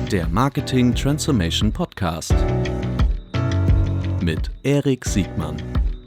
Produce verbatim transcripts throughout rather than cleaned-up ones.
Der Marketing Transformation Podcast mit Erik Siegmann.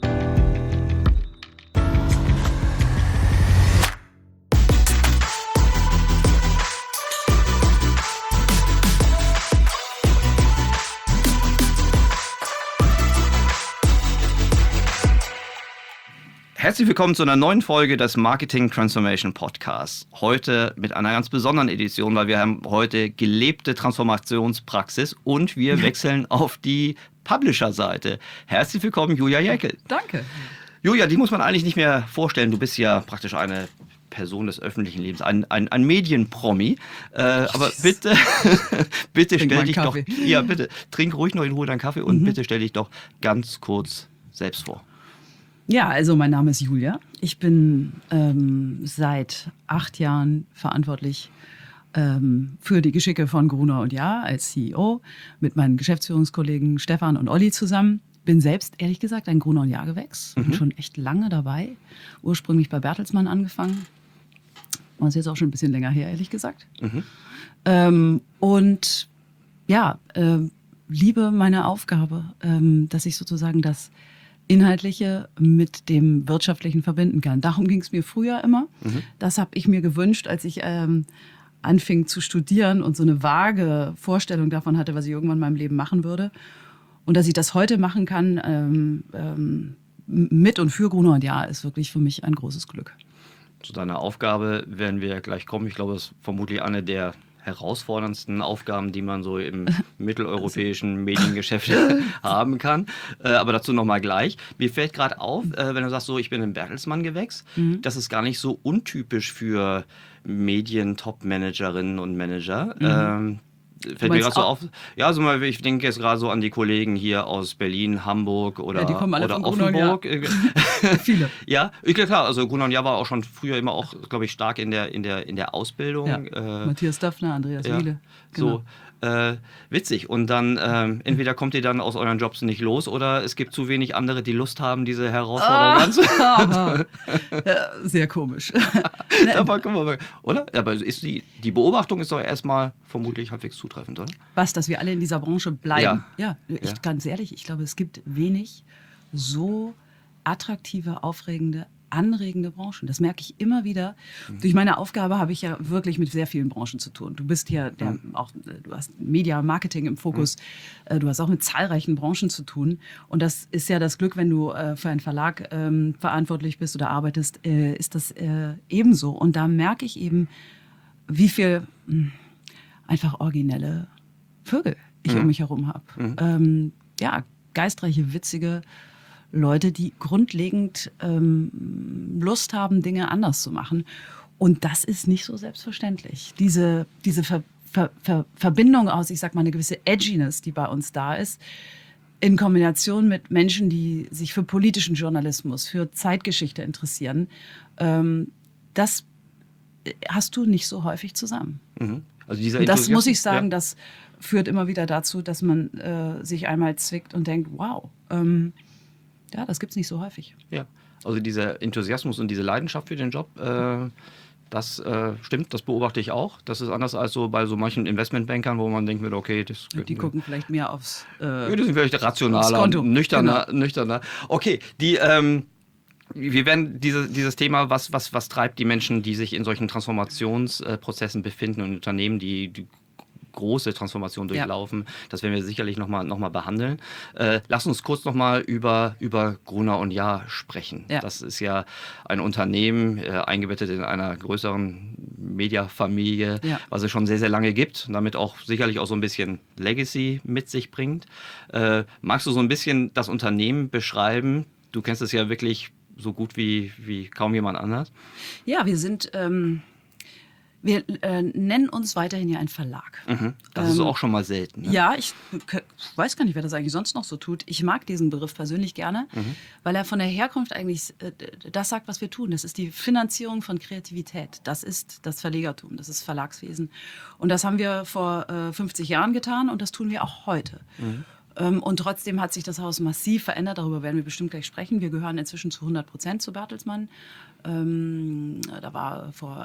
Herzlich willkommen zu einer neuen Folge des Marketing Transformation Podcasts. Heute mit einer ganz besonderen Edition, weil wir haben heute gelebte Transformationspraxis und wir wechseln auf die Publisher-Seite. Herzlich willkommen, Julia Jäckel. Danke. Julia, die muss man eigentlich nicht mehr vorstellen. Du bist ja praktisch eine Person des öffentlichen Lebens, ein, ein, ein Medienpromi. Äh, aber bitte, bitte stell dich doch, ja bitte, trink ruhig noch in Ruhe deinen Kaffee und mhm. bitte stell dich doch ganz kurz selbst vor. Ja, also mein Name ist Julia. Ich bin ähm, seit acht Jahren verantwortlich ähm, für die Geschicke von Gruner und Jahr als C E O mit meinen Geschäftsführungskollegen Stefan und Olli zusammen. Bin selbst, ehrlich gesagt, ein Gruner und Jahr Gewächs. Mhm. Bin schon echt lange dabei. Ursprünglich bei Bertelsmann angefangen. Das ist jetzt auch schon ein bisschen länger her, ehrlich gesagt. Mhm. Ähm, und ja, äh, liebe meine Aufgabe, ähm, dass ich sozusagen das Inhaltliche mit dem Wirtschaftlichen verbinden kann. Darum ging es mir früher immer. Mhm. Das habe ich mir gewünscht, als ich ähm, anfing zu studieren und so eine vage Vorstellung davon hatte, was ich irgendwann in meinem Leben machen würde. Und dass ich das heute machen kann, ähm, ähm, mit und für Gruner und Jahr, ist wirklich für mich ein großes Glück. Zu deiner Aufgabe werden wir gleich kommen. Ich glaube, das ist vermutlich eine der herausforderndsten Aufgaben, die man so im mitteleuropäischen Mediengeschäft haben kann. Äh, aber dazu nochmal gleich. Mir fällt gerade auf, äh, wenn du sagst, so, ich bin ein Bertelsmann-Gewächs, mhm. das ist gar nicht so untypisch für Medien-Top-Managerinnen und Manager. Mhm. Ähm, Fällt mir gerade so auf. Ja, also mal, ich denke jetzt gerade so an die Kollegen hier aus Berlin, Hamburg oder, ja, die kommen alle oder von Offenburg. Viele. Ja, klar. Also Gruner und Jahr war auch schon früher immer auch, glaube ich, stark in der, in der, in der Ausbildung. Ja. Äh, Matthias Daffner, Andreas ja, Wiele. Genau. So. Äh, witzig. Und dann ähm, entweder kommt ihr dann aus euren Jobs nicht los oder es gibt zu wenig andere, die Lust haben, diese Herausforderung anzunehmen. Ja, sehr komisch. Aber guck mal, oder? Aber ist die, die Beobachtung ist doch erstmal vermutlich halbwegs zutreffend, oder? Was, dass wir alle in dieser Branche bleiben? Ja. Ja, ich, ja. ganz ehrlich, ich glaube, es gibt wenig so attraktive, aufregende, anregende Branchen. Das merke ich immer wieder. Mhm. Durch meine Aufgabe habe ich ja wirklich mit sehr vielen Branchen zu tun. Du bist ja der, mhm. auch, du hast Media, Marketing im Fokus. Mhm. Du hast auch mit zahlreichen Branchen zu tun. Und das ist ja das Glück, wenn du äh, für einen Verlag ähm, verantwortlich bist oder arbeitest, äh, ist das äh, ebenso. Und da merke ich eben, wie viel mh, einfach originelle Vögel ich mhm. um mich herum habe. Mhm. Ähm, ja, geistreiche, witzige Leute, die grundlegend ähm, Lust haben, Dinge anders zu machen. Und das ist nicht so selbstverständlich. Diese, diese Ver, Ver, Ver, Verbindung aus, ich sag mal, eine gewisse Edginess, die bei uns da ist, in Kombination mit Menschen, die sich für politischen Journalismus, für Zeitgeschichte interessieren, ähm, das hast du nicht so häufig zusammen. Mhm. Also dieser und das muss ich sagen, ja. das führt immer wieder dazu, dass man äh, sich einmal zwickt und denkt, wow, ähm, ja, das gibt's nicht so häufig. Ja, also dieser Enthusiasmus und diese Leidenschaft für den Job, äh, das äh, stimmt, das beobachte ich auch. Das ist anders als so bei so manchen Investmentbankern, wo man denkt, okay, das... Die gucken vielleicht mehr aufs äh, ja, die sind vielleicht rationaler, nüchterner, genau. nüchterner. Okay, die... Ähm, wir werden diese, dieses Thema, was, was, was treibt die Menschen, die sich in solchen Transformationsprozessen befinden und Unternehmen, die, die große Transformation durchlaufen, ja. das werden wir sicherlich nochmal noch mal behandeln. Äh, lass uns kurz nochmal über, über Gruner und Jahr sprechen. Ja. Das ist ja ein Unternehmen, äh, eingebettet in einer größeren Mediafamilie, ja. was es schon sehr, sehr lange gibt und damit auch sicherlich auch so ein bisschen Legacy mit sich bringt. Äh, magst du so ein bisschen das Unternehmen beschreiben? Du kennst es ja wirklich so gut wie, wie kaum jemand anders. Ja, wir sind, ähm, wir äh, nennen uns weiterhin ja ein Verlag. Mhm. Das ähm, ist auch schon mal selten. Ne? Ja, ich k- weiß gar nicht, wer das eigentlich sonst noch so tut. Ich mag diesen Begriff persönlich gerne, mhm. weil er von der Herkunft eigentlich äh, das sagt, was wir tun. Das ist die Finanzierung von Kreativität. Das ist das Verlegertum, das ist Verlagswesen. Und das haben wir vor äh, fünfzig Jahren getan und das tun wir auch heute. Mhm. Und trotzdem hat sich das Haus massiv verändert. Darüber werden wir bestimmt gleich sprechen. Wir gehören inzwischen zu hundert Prozent zu Bertelsmann. Ähm, da war vor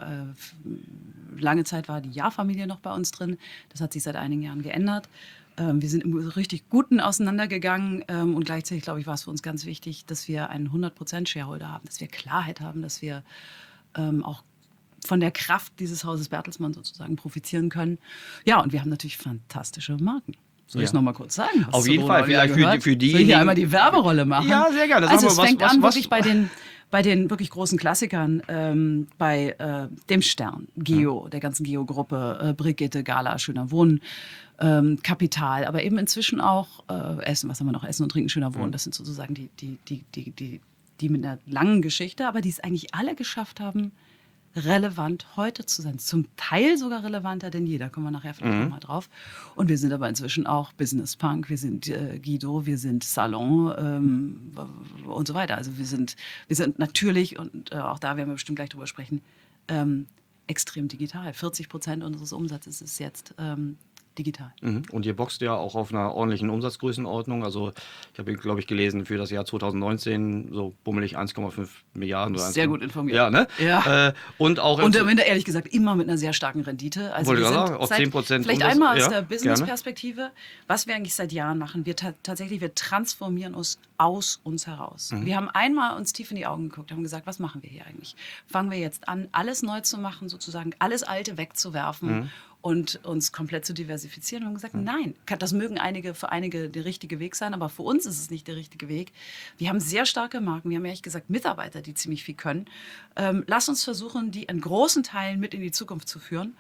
äh, lange Zeit war die Jahr-Familie noch bei uns drin. Das hat sich seit einigen Jahren geändert. Ähm, wir sind im richtig Guten auseinandergegangen. Ähm, und gleichzeitig, glaube ich, war es für uns ganz wichtig, dass wir einen hundert Prozent Shareholder haben, dass wir Klarheit haben, dass wir ähm, auch von der Kraft dieses Hauses Bertelsmann sozusagen profitieren können. Ja, und wir haben natürlich fantastische Marken. Soll ich es Ja. nochmal kurz sagen? Hast Auf du jeden wohl Fall. mal wieder Vielleicht für gehört? die- für Soll ich diejenigen- hier einmal die Werberolle machen? Ja, sehr gerne. Sag Also mal, es was- fängt was- an was- wirklich bei den, bei den wirklich großen Klassikern, ähm, bei äh, dem Stern, Geo, der ganzen Geo-Gruppe, äh, Brigitte, Gala, Schöner Wohnen, ähm, Kapital, aber eben inzwischen auch äh, Essen, was haben wir noch? Essen und Trinken, Schöner Wohnen. Das sind sozusagen die, die, die, die, die, die mit einer langen Geschichte, aber die es eigentlich alle geschafft haben, relevant heute zu sein. Zum Teil sogar relevanter denn je. Da kommen wir nachher vielleicht Mhm. nochmal drauf. Und wir sind aber inzwischen auch Business Punk, wir sind äh, Guido, wir sind Salon ähm, und so weiter. Also wir sind, wir sind natürlich, und äh, auch da werden wir bestimmt gleich drüber sprechen, ähm, extrem digital. vierzig Prozent unseres Umsatzes ist jetzt ähm, digital. Mhm. Und ihr boxt ja auch auf einer ordentlichen Umsatzgrößenordnung. Also ich habe, glaube ich, gelesen, für das Jahr zwanzig neunzehn so bummelig eins Komma fünf Milliarden. Oder Sehr eins- gut informiert. Ja, ne? Ja. Äh, und auch... Und am Ende, ehrlich gesagt, immer mit einer sehr starken Rendite. Also Wollte wir gerade sind sagen, auf seit- zehn Prozent Vielleicht Umsatz, einmal aus ja, der gerne. Business-Perspektive, was wir eigentlich seit Jahren machen. Wir ta tatsächlich, wir transformieren uns aus uns heraus. Mhm. Wir haben einmal uns tief in die Augen geguckt, haben gesagt, was machen wir hier eigentlich? Fangen wir jetzt an, alles neu zu machen, sozusagen alles Alte wegzuwerfen Mhm. und uns komplett zu diversifizieren. Und haben gesagt, nein, kann- das mögen einige für einige der richtige Weg sein, aber für uns ist es nicht der richtige Weg. Wir haben sehr starke Marken, wir haben ehrlich gesagt Mitarbeiter, die ziemlich viel können. Ähm, lass uns versuchen, die in großen Teilen mit in die Zukunft zu führen.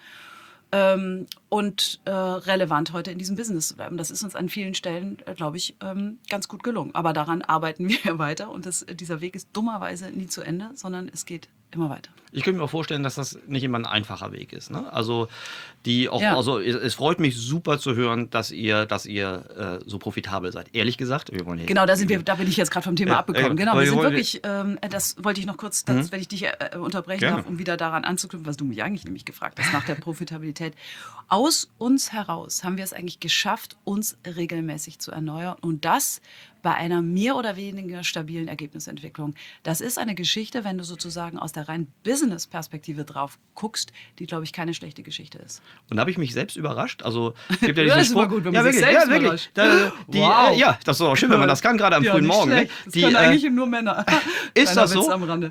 Ähm, und äh, relevant heute in diesem Business zu bleiben. Das ist uns an vielen Stellen, äh, glaube ich, ähm, ganz gut gelungen. Aber daran arbeiten wir weiter und das, dieser Weg ist dummerweise nie zu Ende, sondern es geht immer weiter. Ich könnte mir auch vorstellen, dass das nicht immer ein einfacher Weg ist. Ne? Also die auch, Ja. also es, es freut mich super zu hören, dass ihr, dass ihr äh, so profitabel seid. Ehrlich gesagt, wir wollen hier Genau, da sind wir, da bin ich jetzt gerade vom Thema Ja, abgekommen. äh, Genau, aber wir wir sind wollen- wirklich, ähm, das wollte ich noch kurz, das, wenn ich dich äh, unterbrechen Gerne. darf, um wieder daran anzuknüpfen, was du mich eigentlich nämlich gefragt hast, nach der Profitabilität. Aus uns heraus haben wir es eigentlich geschafft, uns regelmäßig zu erneuern und das bei einer mehr oder weniger stabilen Ergebnisentwicklung. Das ist eine Geschichte, wenn du sozusagen aus der reinen Business-Perspektive drauf guckst, die, glaube ich, keine schlechte Geschichte ist. Und da habe ich mich selbst überrascht. Also es gibt ja Ja, diesen das ist immer Spruch- gut, wenn ja, man sich wirklich, selbst ja, wirklich. überrascht. Da, die, Wow. äh, ja, das ist auch schön, wenn man das kann, gerade am Ja, frühen nicht Morgen. Ne? schlecht. Das Die, können äh, eigentlich nur Männer. ist Kleiner das Witz so? am Rande.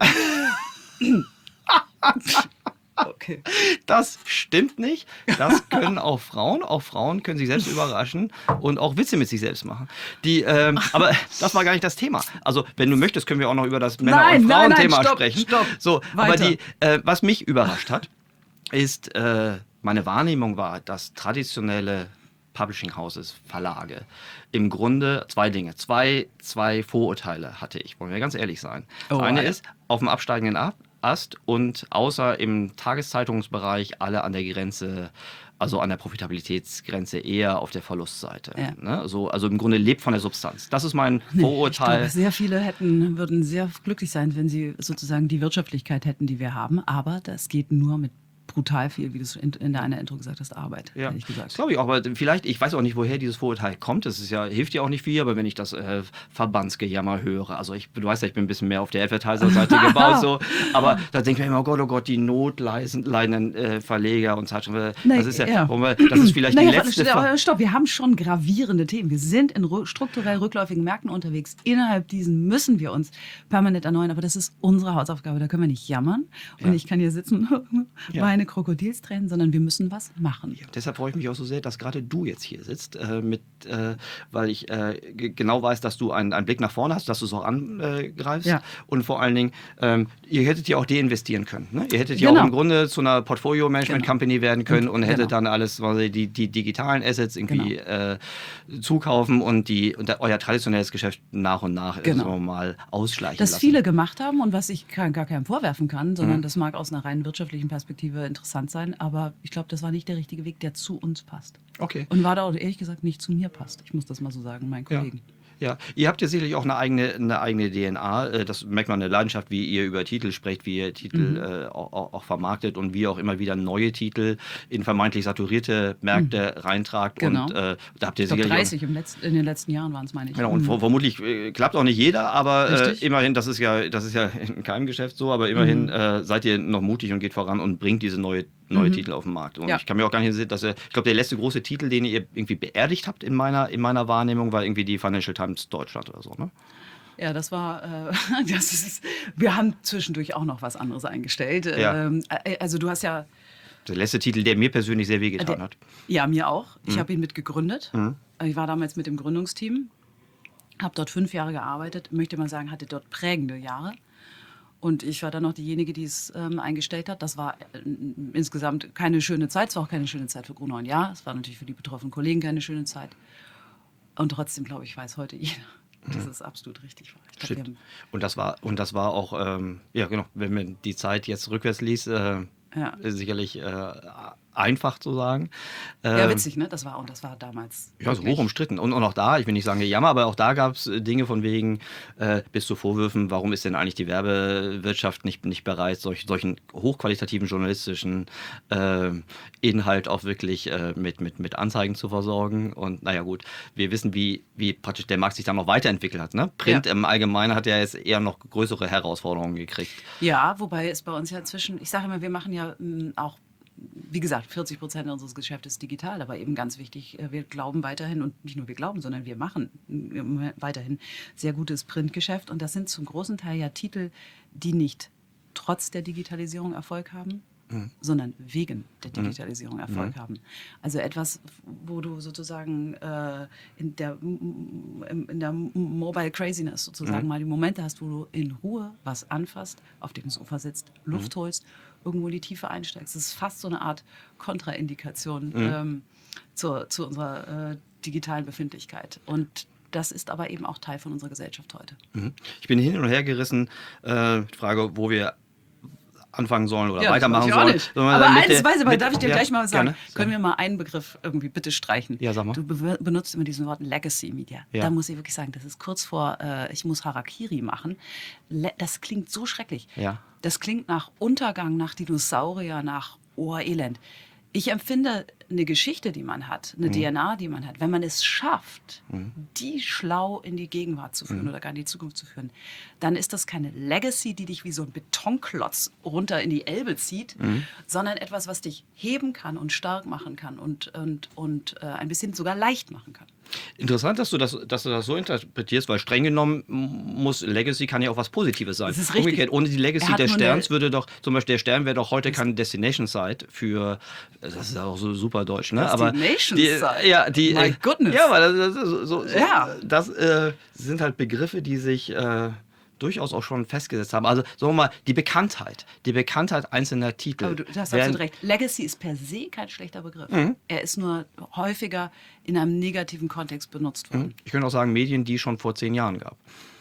Okay. Das stimmt nicht. Das können auch Frauen. Auch Frauen können sich selbst überraschen und auch Witze mit sich selbst machen. Die, ähm, aber das war gar nicht das Thema. Also, wenn du möchtest, können wir auch noch über das Männer- Nein, und nein, nein, Frauenthema stopp, sprechen. stopp. So, aber Weiter. die, äh, was mich überrascht hat, ist, äh, meine Wahrnehmung war, dass traditionelle Publishing Houses, Verlage, im Grunde zwei Dinge, zwei, zwei Vorurteile hatte ich, wollen wir ganz ehrlich sein. Oh, Das eine Alter. ist, auf dem absteigenden Ab Ast und außer im Tageszeitungsbereich alle an der Grenze, also an der Profitabilitätsgrenze eher auf der Verlustseite. Ja. Ne? So, also im Grunde lebt von der Substanz. Das ist mein Ich Vorurteil. glaube, sehr viele hätten, würden sehr glücklich sein, wenn sie sozusagen die Wirtschaftlichkeit hätten, die wir haben. Aber das geht nur mit brutal viel, wie du es in, in deiner Intro gesagt hast, Arbeit, Ja, ehrlich das gesagt. glaube ich auch, aber vielleicht, ich weiß auch nicht, woher dieses Vorurteil kommt. Das ist ja, hilft ja auch nicht viel, aber wenn ich das äh, Verbandsgejammer höre, also ich, du weißt ja, ich bin ein bisschen mehr auf der Advertiser-Seite gebaut, so, aber da denke ich mir immer, oh Gott, oh Gott, die notleidenden äh, Verleger und Zeitschriften, Nee, das ist ja, ja. wollen wir- das ist vielleicht Naja, die letzte stopp, Ver- stopp, wir haben schon gravierende Themen. Wir sind in rü- strukturell rückläufigen Märkten unterwegs. Innerhalb diesen müssen wir uns permanent erneuern, aber das ist unsere Hausaufgabe. Da können wir nicht jammern und Ja. ich kann hier sitzen, Ja. meine Krokodilstränen, sondern wir müssen was machen. Deshalb freue ich mich auch so sehr, dass gerade du jetzt hier sitzt, äh, mit, äh, weil ich äh, g- genau weiß, dass du einen, einen Blick nach vorne hast, dass du es auch angreifst. Ja. Und vor allen Dingen, ähm, ihr hättet ja auch deinvestieren können. Ne? Ihr hättet ja Genau. auch im Grunde zu einer Portfolio-Management-Company werden können und, Und- hättet genau. dann alles, quasi die, die digitalen Assets irgendwie äh, zukaufen und, die, und euer traditionelles Geschäft nach und nach Genau. sagen wir mal ausschleichen Das lassen. viele gemacht haben und was ich kann, gar keinem vorwerfen kann, sondern Mhm. das mag aus einer rein wirtschaftlichen Perspektive interessant sein, aber ich glaube, das war nicht der richtige Weg, der zu uns passt. Okay. Und war da auch ehrlich gesagt nicht zu mir passt. Ich muss das mal so sagen, meinen Ja. Kollegen. Ja, ihr habt ja sicherlich auch eine eigene, eine eigene D N A. Das merkt man, eine Leidenschaft, wie ihr über Titel sprecht, wie ihr Titel mhm. äh, auch, auch vermarktet und wie ihr auch immer wieder neue Titel in vermeintlich saturierte Märkte mhm. reintragt. Genau. Und äh, da habt ihr ich glaub, sicherlich dreißig im Letz-, in den letzten Jahren waren es, meine ich. Genau, und mhm. vermutlich äh, klappt auch nicht jeder, aber äh, immerhin, das ist ja, das ist ja in keinem Geschäft so, aber immerhin mhm. äh, seid ihr noch mutig und geht voran und bringt diese neue neue mhm. Titel auf den Markt. Und ja. ich kann mir auch gar nicht sehen, dass er, ich glaube, der letzte große Titel, den ihr irgendwie beerdigt habt in meiner, in meiner Wahrnehmung, war irgendwie die Financial Times Deutschland oder so, ne? Ja, das war, äh, das ist, wir haben zwischendurch auch noch was anderes eingestellt. Ja. Ähm, also du hast ja... Der letzte Titel, der mir persönlich sehr wehgetan hat. Ja, mir auch. Ich mhm. habe ihn mit gegründet. Mhm. Ich war damals mit dem Gründungsteam, habe dort fünf Jahre gearbeitet, möchte mal sagen, hatte dort prägende Jahre. Und ich war dann noch diejenige, die es ähm, eingestellt hat. Das war äh, insgesamt keine schöne Zeit. Es war auch keine schöne Zeit für Gruner und Jahr. Es war natürlich für die betroffenen Kollegen keine schöne Zeit. Und trotzdem, glaube ich, weiß heute jeder, dass es absolut richtig war. Ich glaub, und das war und das war auch, ähm, ja genau, wenn man die Zeit jetzt rückwärts liest, äh, ja. sicherlich äh, einfach zu sagen. Ähm, ja, witzig, ne? Das war, und das war damals. Ja, so hoch umstritten. Und, und auch da, ich will nicht sagen Gejammer, aber auch da gab es Dinge von wegen, äh, bis zu Vorwürfen, warum ist denn eigentlich die Werbewirtschaft nicht, nicht bereit, solch, solchen hochqualitativen journalistischen äh, Inhalt auch wirklich äh, mit, mit, mit Anzeigen zu versorgen. Und naja gut, wir wissen, wie, wie praktisch der Markt sich dann noch weiterentwickelt hat. Ne? Print ja. im Allgemeinen hat ja jetzt eher noch größere Herausforderungen gekriegt. Ja, wobei es bei uns ja inzwischen, ich sage immer, wir machen ja mh, auch, wie gesagt, vierzig Prozent unseres Geschäfts ist digital, aber eben ganz wichtig, wir glauben weiterhin, und nicht nur wir glauben, sondern wir machen weiterhin sehr gutes Printgeschäft. Und das sind zum großen Teil ja Titel, die nicht trotz der Digitalisierung Erfolg haben, mhm. sondern wegen der Digitalisierung Erfolg mhm. haben. Also etwas, wo du sozusagen äh, in, der, in der Mobile Craziness sozusagen mhm. mal die Momente hast, wo du in Ruhe was anfasst, auf dem Sofa sitzt, Luft mhm. holst, irgendwo in die Tiefe einsteigst. Das ist fast so eine Art Kontraindikation mhm. ähm, zu, zu unserer äh, digitalen Befindlichkeit. Und das ist aber eben auch Teil von unserer Gesellschaft heute. Mhm. Ich bin hin und her gerissen. Äh, Frage, wo wir anfangen sollen oder ja, weitermachen das weiß ich sollen. Aber eins weiß ich, aber darf ich dir ja, gleich mal sagen, gerne. können wir mal einen Begriff irgendwie bitte streichen? Ja, sag mal. Du be- benutzt immer diesen Wort Legacy Media. Ja. Da muss ich wirklich sagen, das ist kurz vor, äh, ich muss Harakiri machen. Le- das klingt so schrecklich. Ja. Das klingt nach Untergang, nach Dinosaurier, nach Ohrelend. Ich empfinde eine Geschichte, die man hat, eine mhm. D N A, die man hat, wenn man es schafft, mhm. die schlau in die Gegenwart zu führen mhm. oder gar in die Zukunft zu führen, dann ist das keine Legacy, die dich wie so ein Betonklotz runter in die Elbe zieht, mhm. sondern etwas, was dich heben kann und stark machen kann und, und, und äh, ein bisschen sogar leicht machen kann. Interessant, dass du das, dass du das so interpretierst, weil streng genommen muss Legacy kann ja auch was Positives sein. Das ist richtig. Umgekehrt, ohne die Legacy des Sterns würde doch, zum Beispiel der Stern wäre doch heute keine Destination Site für, das ist auch so super deutsch, ne? Destination die, Site? Ja, die, My äh, goodness. Ja, weil das, das, so, so, ja. das äh, sind halt Begriffe, die sich äh, durchaus auch schon festgesetzt haben. Also sagen wir mal, die Bekanntheit, die Bekanntheit einzelner Titel. Aber du hast absolut recht. Legacy ist per se kein schlechter Begriff. Mhm. Er ist nur häufiger in einem negativen Kontext benutzt worden. Mhm. Ich könnte auch sagen, Medien, die es schon vor zehn Jahren gab.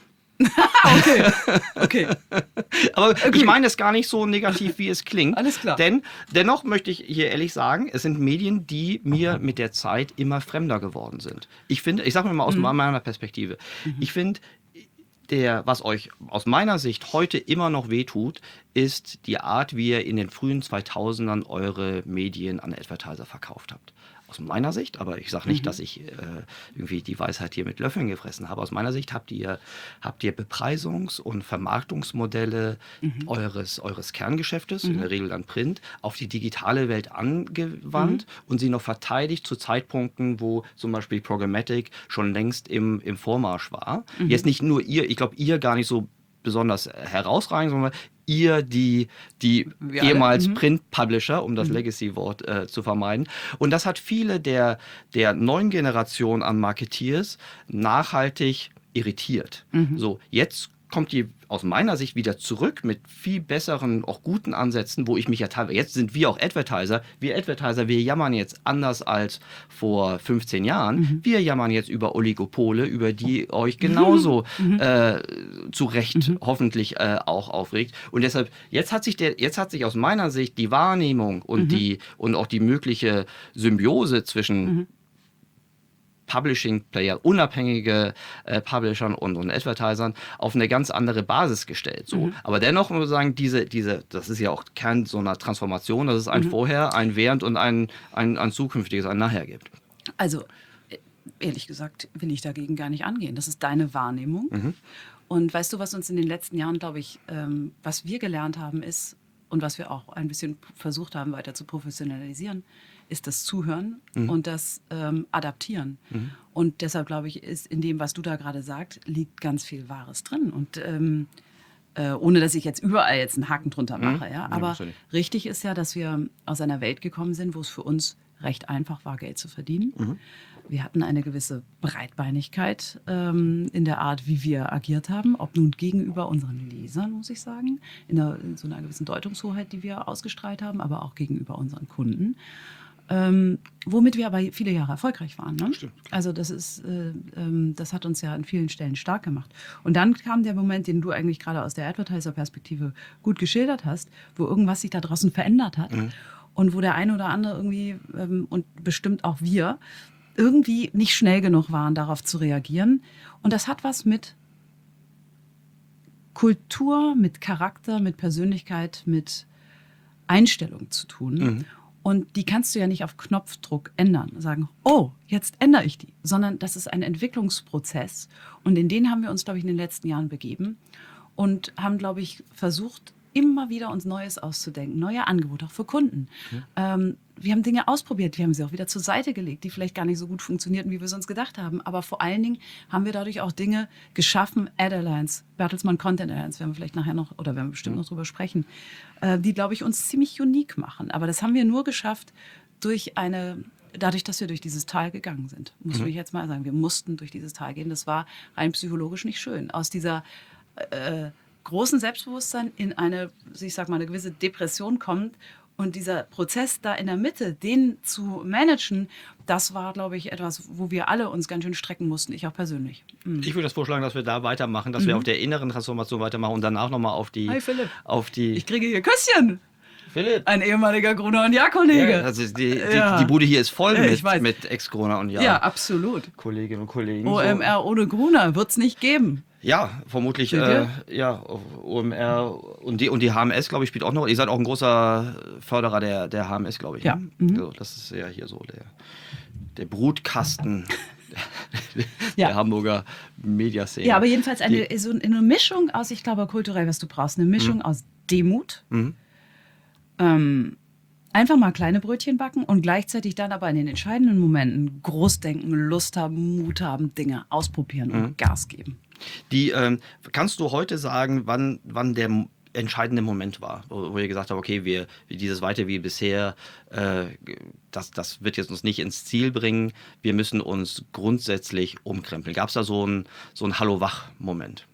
okay, okay. Aber okay. Ich meine es gar nicht so negativ, wie es klingt. Alles klar. Denn dennoch möchte ich hier ehrlich sagen, es sind Medien, die mir mit der Zeit immer fremder geworden sind. Ich finde, ich sage mir mal aus mhm. meiner Perspektive, mhm. ich finde, Der, was euch aus meiner Sicht heute immer noch wehtut, ist die Art, wie ihr in den frühen zweitausendern eure Medien an Advertiser verkauft habt. Aus meiner Sicht, aber ich sage nicht, mhm. dass ich äh, irgendwie die Weisheit hier mit Löffeln gefressen habe. Aus meiner Sicht habt ihr, habt ihr Bepreisungs- und Vermarktungsmodelle mhm. eures, eures Kerngeschäftes, mhm. in der Regel dann Print, auf die digitale Welt angewandt mhm. und sie noch verteidigt zu Zeitpunkten, wo zum Beispiel Programmatic schon längst im, im Vormarsch war. Mhm. Jetzt nicht nur ihr, ich glaube, ihr gar nicht so besonders herausragend, sondern ihr, die, die ehemals mhm. Print-Publisher, um das mhm. Legacy-Wort äh, zu vermeiden. Und das hat viele der, der neuen Generation an Marketeers nachhaltig irritiert. Mhm. So, jetzt kommt die aus meiner Sicht wieder zurück mit viel besseren, auch guten Ansätzen, wo ich mich ja teilweise, jetzt sind wir auch Advertiser, wir Advertiser, wir jammern jetzt anders als vor fünfzehn Jahren, mhm. wir jammern jetzt über Oligopole, über die euch genauso mhm. äh, zu Recht mhm. hoffentlich äh, auch aufregt. Und deshalb, jetzt hat sich der, jetzt hat sich aus meiner Sicht die Wahrnehmung und, mhm. die, und auch die mögliche Symbiose zwischen mhm. Publishing-Player, unabhängige äh, Publishern und, und Advertisern auf eine ganz andere Basis gestellt. So. Mhm. Aber dennoch muss man sagen, diese, diese, das ist ja auch Kern so einer Transformation, dass es ein mhm. Vorher, ein Während und ein, ein, ein zukünftiges, ein Nachher gibt. Also ehrlich gesagt will ich dagegen gar nicht angehen. Das ist deine Wahrnehmung. Mhm. Und weißt du, was uns in den letzten Jahren, glaube ich, ähm, was wir gelernt haben ist, und was wir auch ein bisschen versucht haben, weiter zu professionalisieren, ist das Zuhören mhm. und das ähm, Adaptieren. Mhm. Und deshalb, glaube ich, ist in dem, was du da gerade sagst, liegt ganz viel Wahres drin. Und ähm, äh, ohne, dass ich jetzt überall jetzt einen Haken drunter mache. Mhm. Ja? Aber ja, richtig ist ja, dass wir aus einer Welt gekommen sind, wo es für uns recht einfach war, Geld zu verdienen. Mhm. Wir hatten eine gewisse Breitbeinigkeit ähm, in der Art, wie wir agiert haben, ob nun gegenüber unseren Lesern, muss ich sagen, in, einer, in so einer gewissen Deutungshoheit, die wir ausgestrahlt haben, aber auch gegenüber unseren Kunden, ähm, womit wir aber viele Jahre erfolgreich waren. Ne? Stimmt. Also das ist, äh, ähm, das hat uns ja an vielen Stellen stark gemacht. Und dann kam der Moment, den du eigentlich gerade aus der Advertiser-Perspektive gut geschildert hast, wo irgendwas sich da draußen verändert hat mhm. und wo der eine oder andere irgendwie ähm, und bestimmt auch wir irgendwie nicht schnell genug waren, darauf zu reagieren. Und das hat was mit Kultur, mit Charakter, mit Persönlichkeit, mit Einstellung zu tun. Mhm. Und die kannst du ja nicht auf Knopfdruck ändern. Sagen, oh, jetzt ändere ich die. Sondern das ist ein Entwicklungsprozess. Und in den haben wir uns, glaube ich, in den letzten Jahren begeben. Und haben, glaube ich, versucht, immer wieder uns Neues auszudenken, neue Angebote, auch für Kunden. Mhm. Ähm, wir haben Dinge ausprobiert, wir haben sie auch wieder zur Seite gelegt, die vielleicht gar nicht so gut funktionierten, wie wir es uns gedacht haben. Aber vor allen Dingen haben wir dadurch auch Dinge geschaffen, Ad Alliance, Bertelsmann Content Alliance, werden wir vielleicht nachher noch, oder werden wir bestimmt mhm. noch drüber sprechen, äh, die, glaube ich, uns ziemlich unique machen. Aber das haben wir nur geschafft durch eine, dadurch, dass wir durch dieses Tal gegangen sind. Muss mhm. ich jetzt mal sagen, wir mussten durch dieses Tal gehen. Das war rein psychologisch nicht schön. Aus dieser äh, großen Selbstbewusstsein in eine, ich sag mal, eine gewisse Depression kommt. Und dieser Prozess da in der Mitte, den zu managen, das war, glaube ich, etwas, wo wir alle uns ganz schön strecken mussten, ich auch persönlich. Mhm. Ich würde das vorschlagen, dass wir da weitermachen, dass mhm. wir auf der inneren Transformation weitermachen und danach nochmal auf die... Hi Philipp, auf die ich kriege hier Küsschen. Philipp. Ein ehemaliger Gruner und Jahr-Kollege. Ja, also die, die, ja. die Bude hier ist voll ja, mit, mit Ex-Gruner und Jahr. Ja, absolut. Kolleginnen und Kollegen. O M R so. Ohne Gruner wird es nicht geben. Ja, vermutlich, äh, ja, O M R und die, und die H M S, glaube ich, spielt auch noch. Ihr seid auch ein großer Förderer der, der H M S, glaube ich. Ja. Ne? Mhm. So, das ist ja hier so der, der Brutkasten der ja. Hamburger Mediaszene. Ja, aber jedenfalls eine, so eine Mischung aus, ich glaube, kulturell, was du brauchst, eine Mischung mhm. aus Demut, mhm. ähm, einfach mal kleine Brötchen backen und gleichzeitig dann aber in den entscheidenden Momenten groß denken, Lust haben, Mut haben, Dinge ausprobieren und mhm. Gas geben. Die, ähm, kannst du heute sagen, wann, wann der entscheidende Moment war, wo, wo ihr gesagt habt, okay, wir, wir dieses Weiter wie bisher, äh, das, das wird jetzt uns nicht ins Ziel bringen, wir müssen uns grundsätzlich umkrempeln. Gab es da so einen so einen Hallo-Wach-Moment?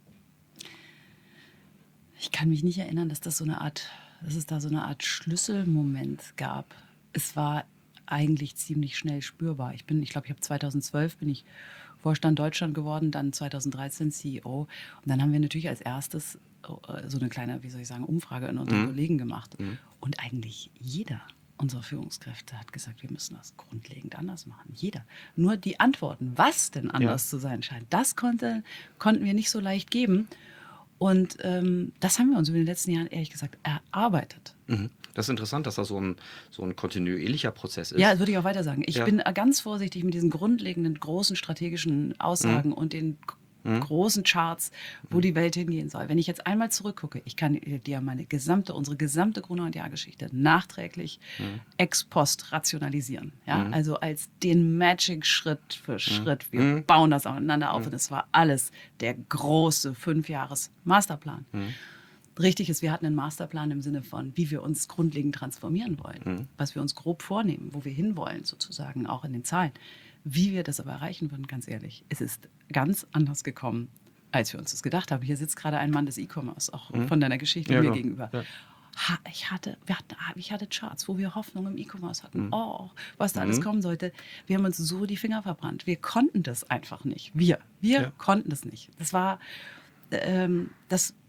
Ich kann mich nicht erinnern, dass das so eine Art, dass es da so eine Art Schlüsselmoment gab. Es war eigentlich ziemlich schnell spürbar. Ich bin, ich glaube, ich habe zweitausendzwölf bin ich Vorstand Deutschland geworden, dann zweitausenddreizehn C E O. Und dann haben wir natürlich als erstes so eine kleine, wie soll ich sagen, Umfrage in unseren mhm. Kollegen gemacht. Mhm. Und eigentlich jeder unserer Führungskräfte hat gesagt, wir müssen das grundlegend anders machen. Jeder. Nur die Antworten, was denn anders ja. zu sein scheint, das konnte, konnten wir nicht so leicht geben. Und ähm, das haben wir uns über den letzten Jahren, ehrlich gesagt, erarbeitet. Mhm. Das ist interessant, dass das so ein, so ein kontinuierlicher Prozess ist. Ja, das würde ich auch weiter sagen. Ich ja. bin ganz vorsichtig mit diesen grundlegenden, großen strategischen Aussagen mhm. und den mhm. großen Charts, wo mhm. die Welt hingehen soll. Wenn ich jetzt einmal zurückgucke, ich kann dir meine gesamte, unsere gesamte Gruner und Jahr-Geschichte nachträglich mhm. ex post rationalisieren. Ja? Mhm. Also als den Magic Schritt für Schritt. Wir mhm. bauen das aufeinander auf mhm. und es war alles der große Fünfjahres-Masterplan. Mhm. Richtig ist, wir hatten einen Masterplan im Sinne von, wie wir uns grundlegend transformieren wollen, mhm. was wir uns grob vornehmen, wo wir hinwollen sozusagen, auch in den Zahlen. Wie wir das aber erreichen würden, ganz ehrlich, es ist ganz anders gekommen, als wir uns das gedacht haben. Hier sitzt gerade ein Mann des E-Commerce, auch mhm. von deiner Geschichte ja, mir genau. gegenüber. Ja. Ha, ich, hatte, wir hatten, ich hatte Charts, wo wir Hoffnung im E-Commerce hatten. Mhm. Oh, was da alles mhm. kommen sollte. Wir haben uns so die Finger verbrannt. Wir konnten das einfach nicht. Wir, wir ja. konnten das nicht. Das war, ähm, das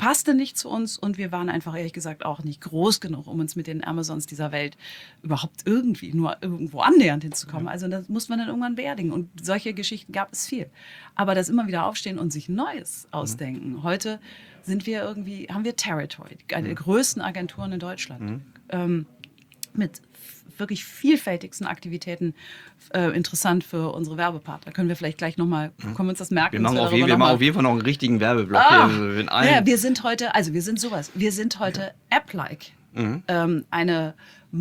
passte nicht zu uns und wir waren einfach ehrlich gesagt auch nicht groß genug, um uns mit den Amazons dieser Welt überhaupt irgendwie nur irgendwo annähernd hinzukommen. Also das muss man dann irgendwann beerdigen und solche Geschichten gab es viel. Aber das immer wieder aufstehen und sich Neues ausdenken. Mhm. Heute sind wir irgendwie, haben wir Territory, eine der größten Agenturen in Deutschland, mhm. ähm, mit wirklich vielfältigsten Aktivitäten, äh, interessant für unsere Werbepartner. Können wir vielleicht gleich nochmal, können wir uns das merken? Wir machen, auf, je, wir machen auf jeden Fall noch einen richtigen Werbeblock. Ah, hier. Ja, wir sind heute, also wir sind sowas, wir sind heute App-like. Mhm. Ähm, eine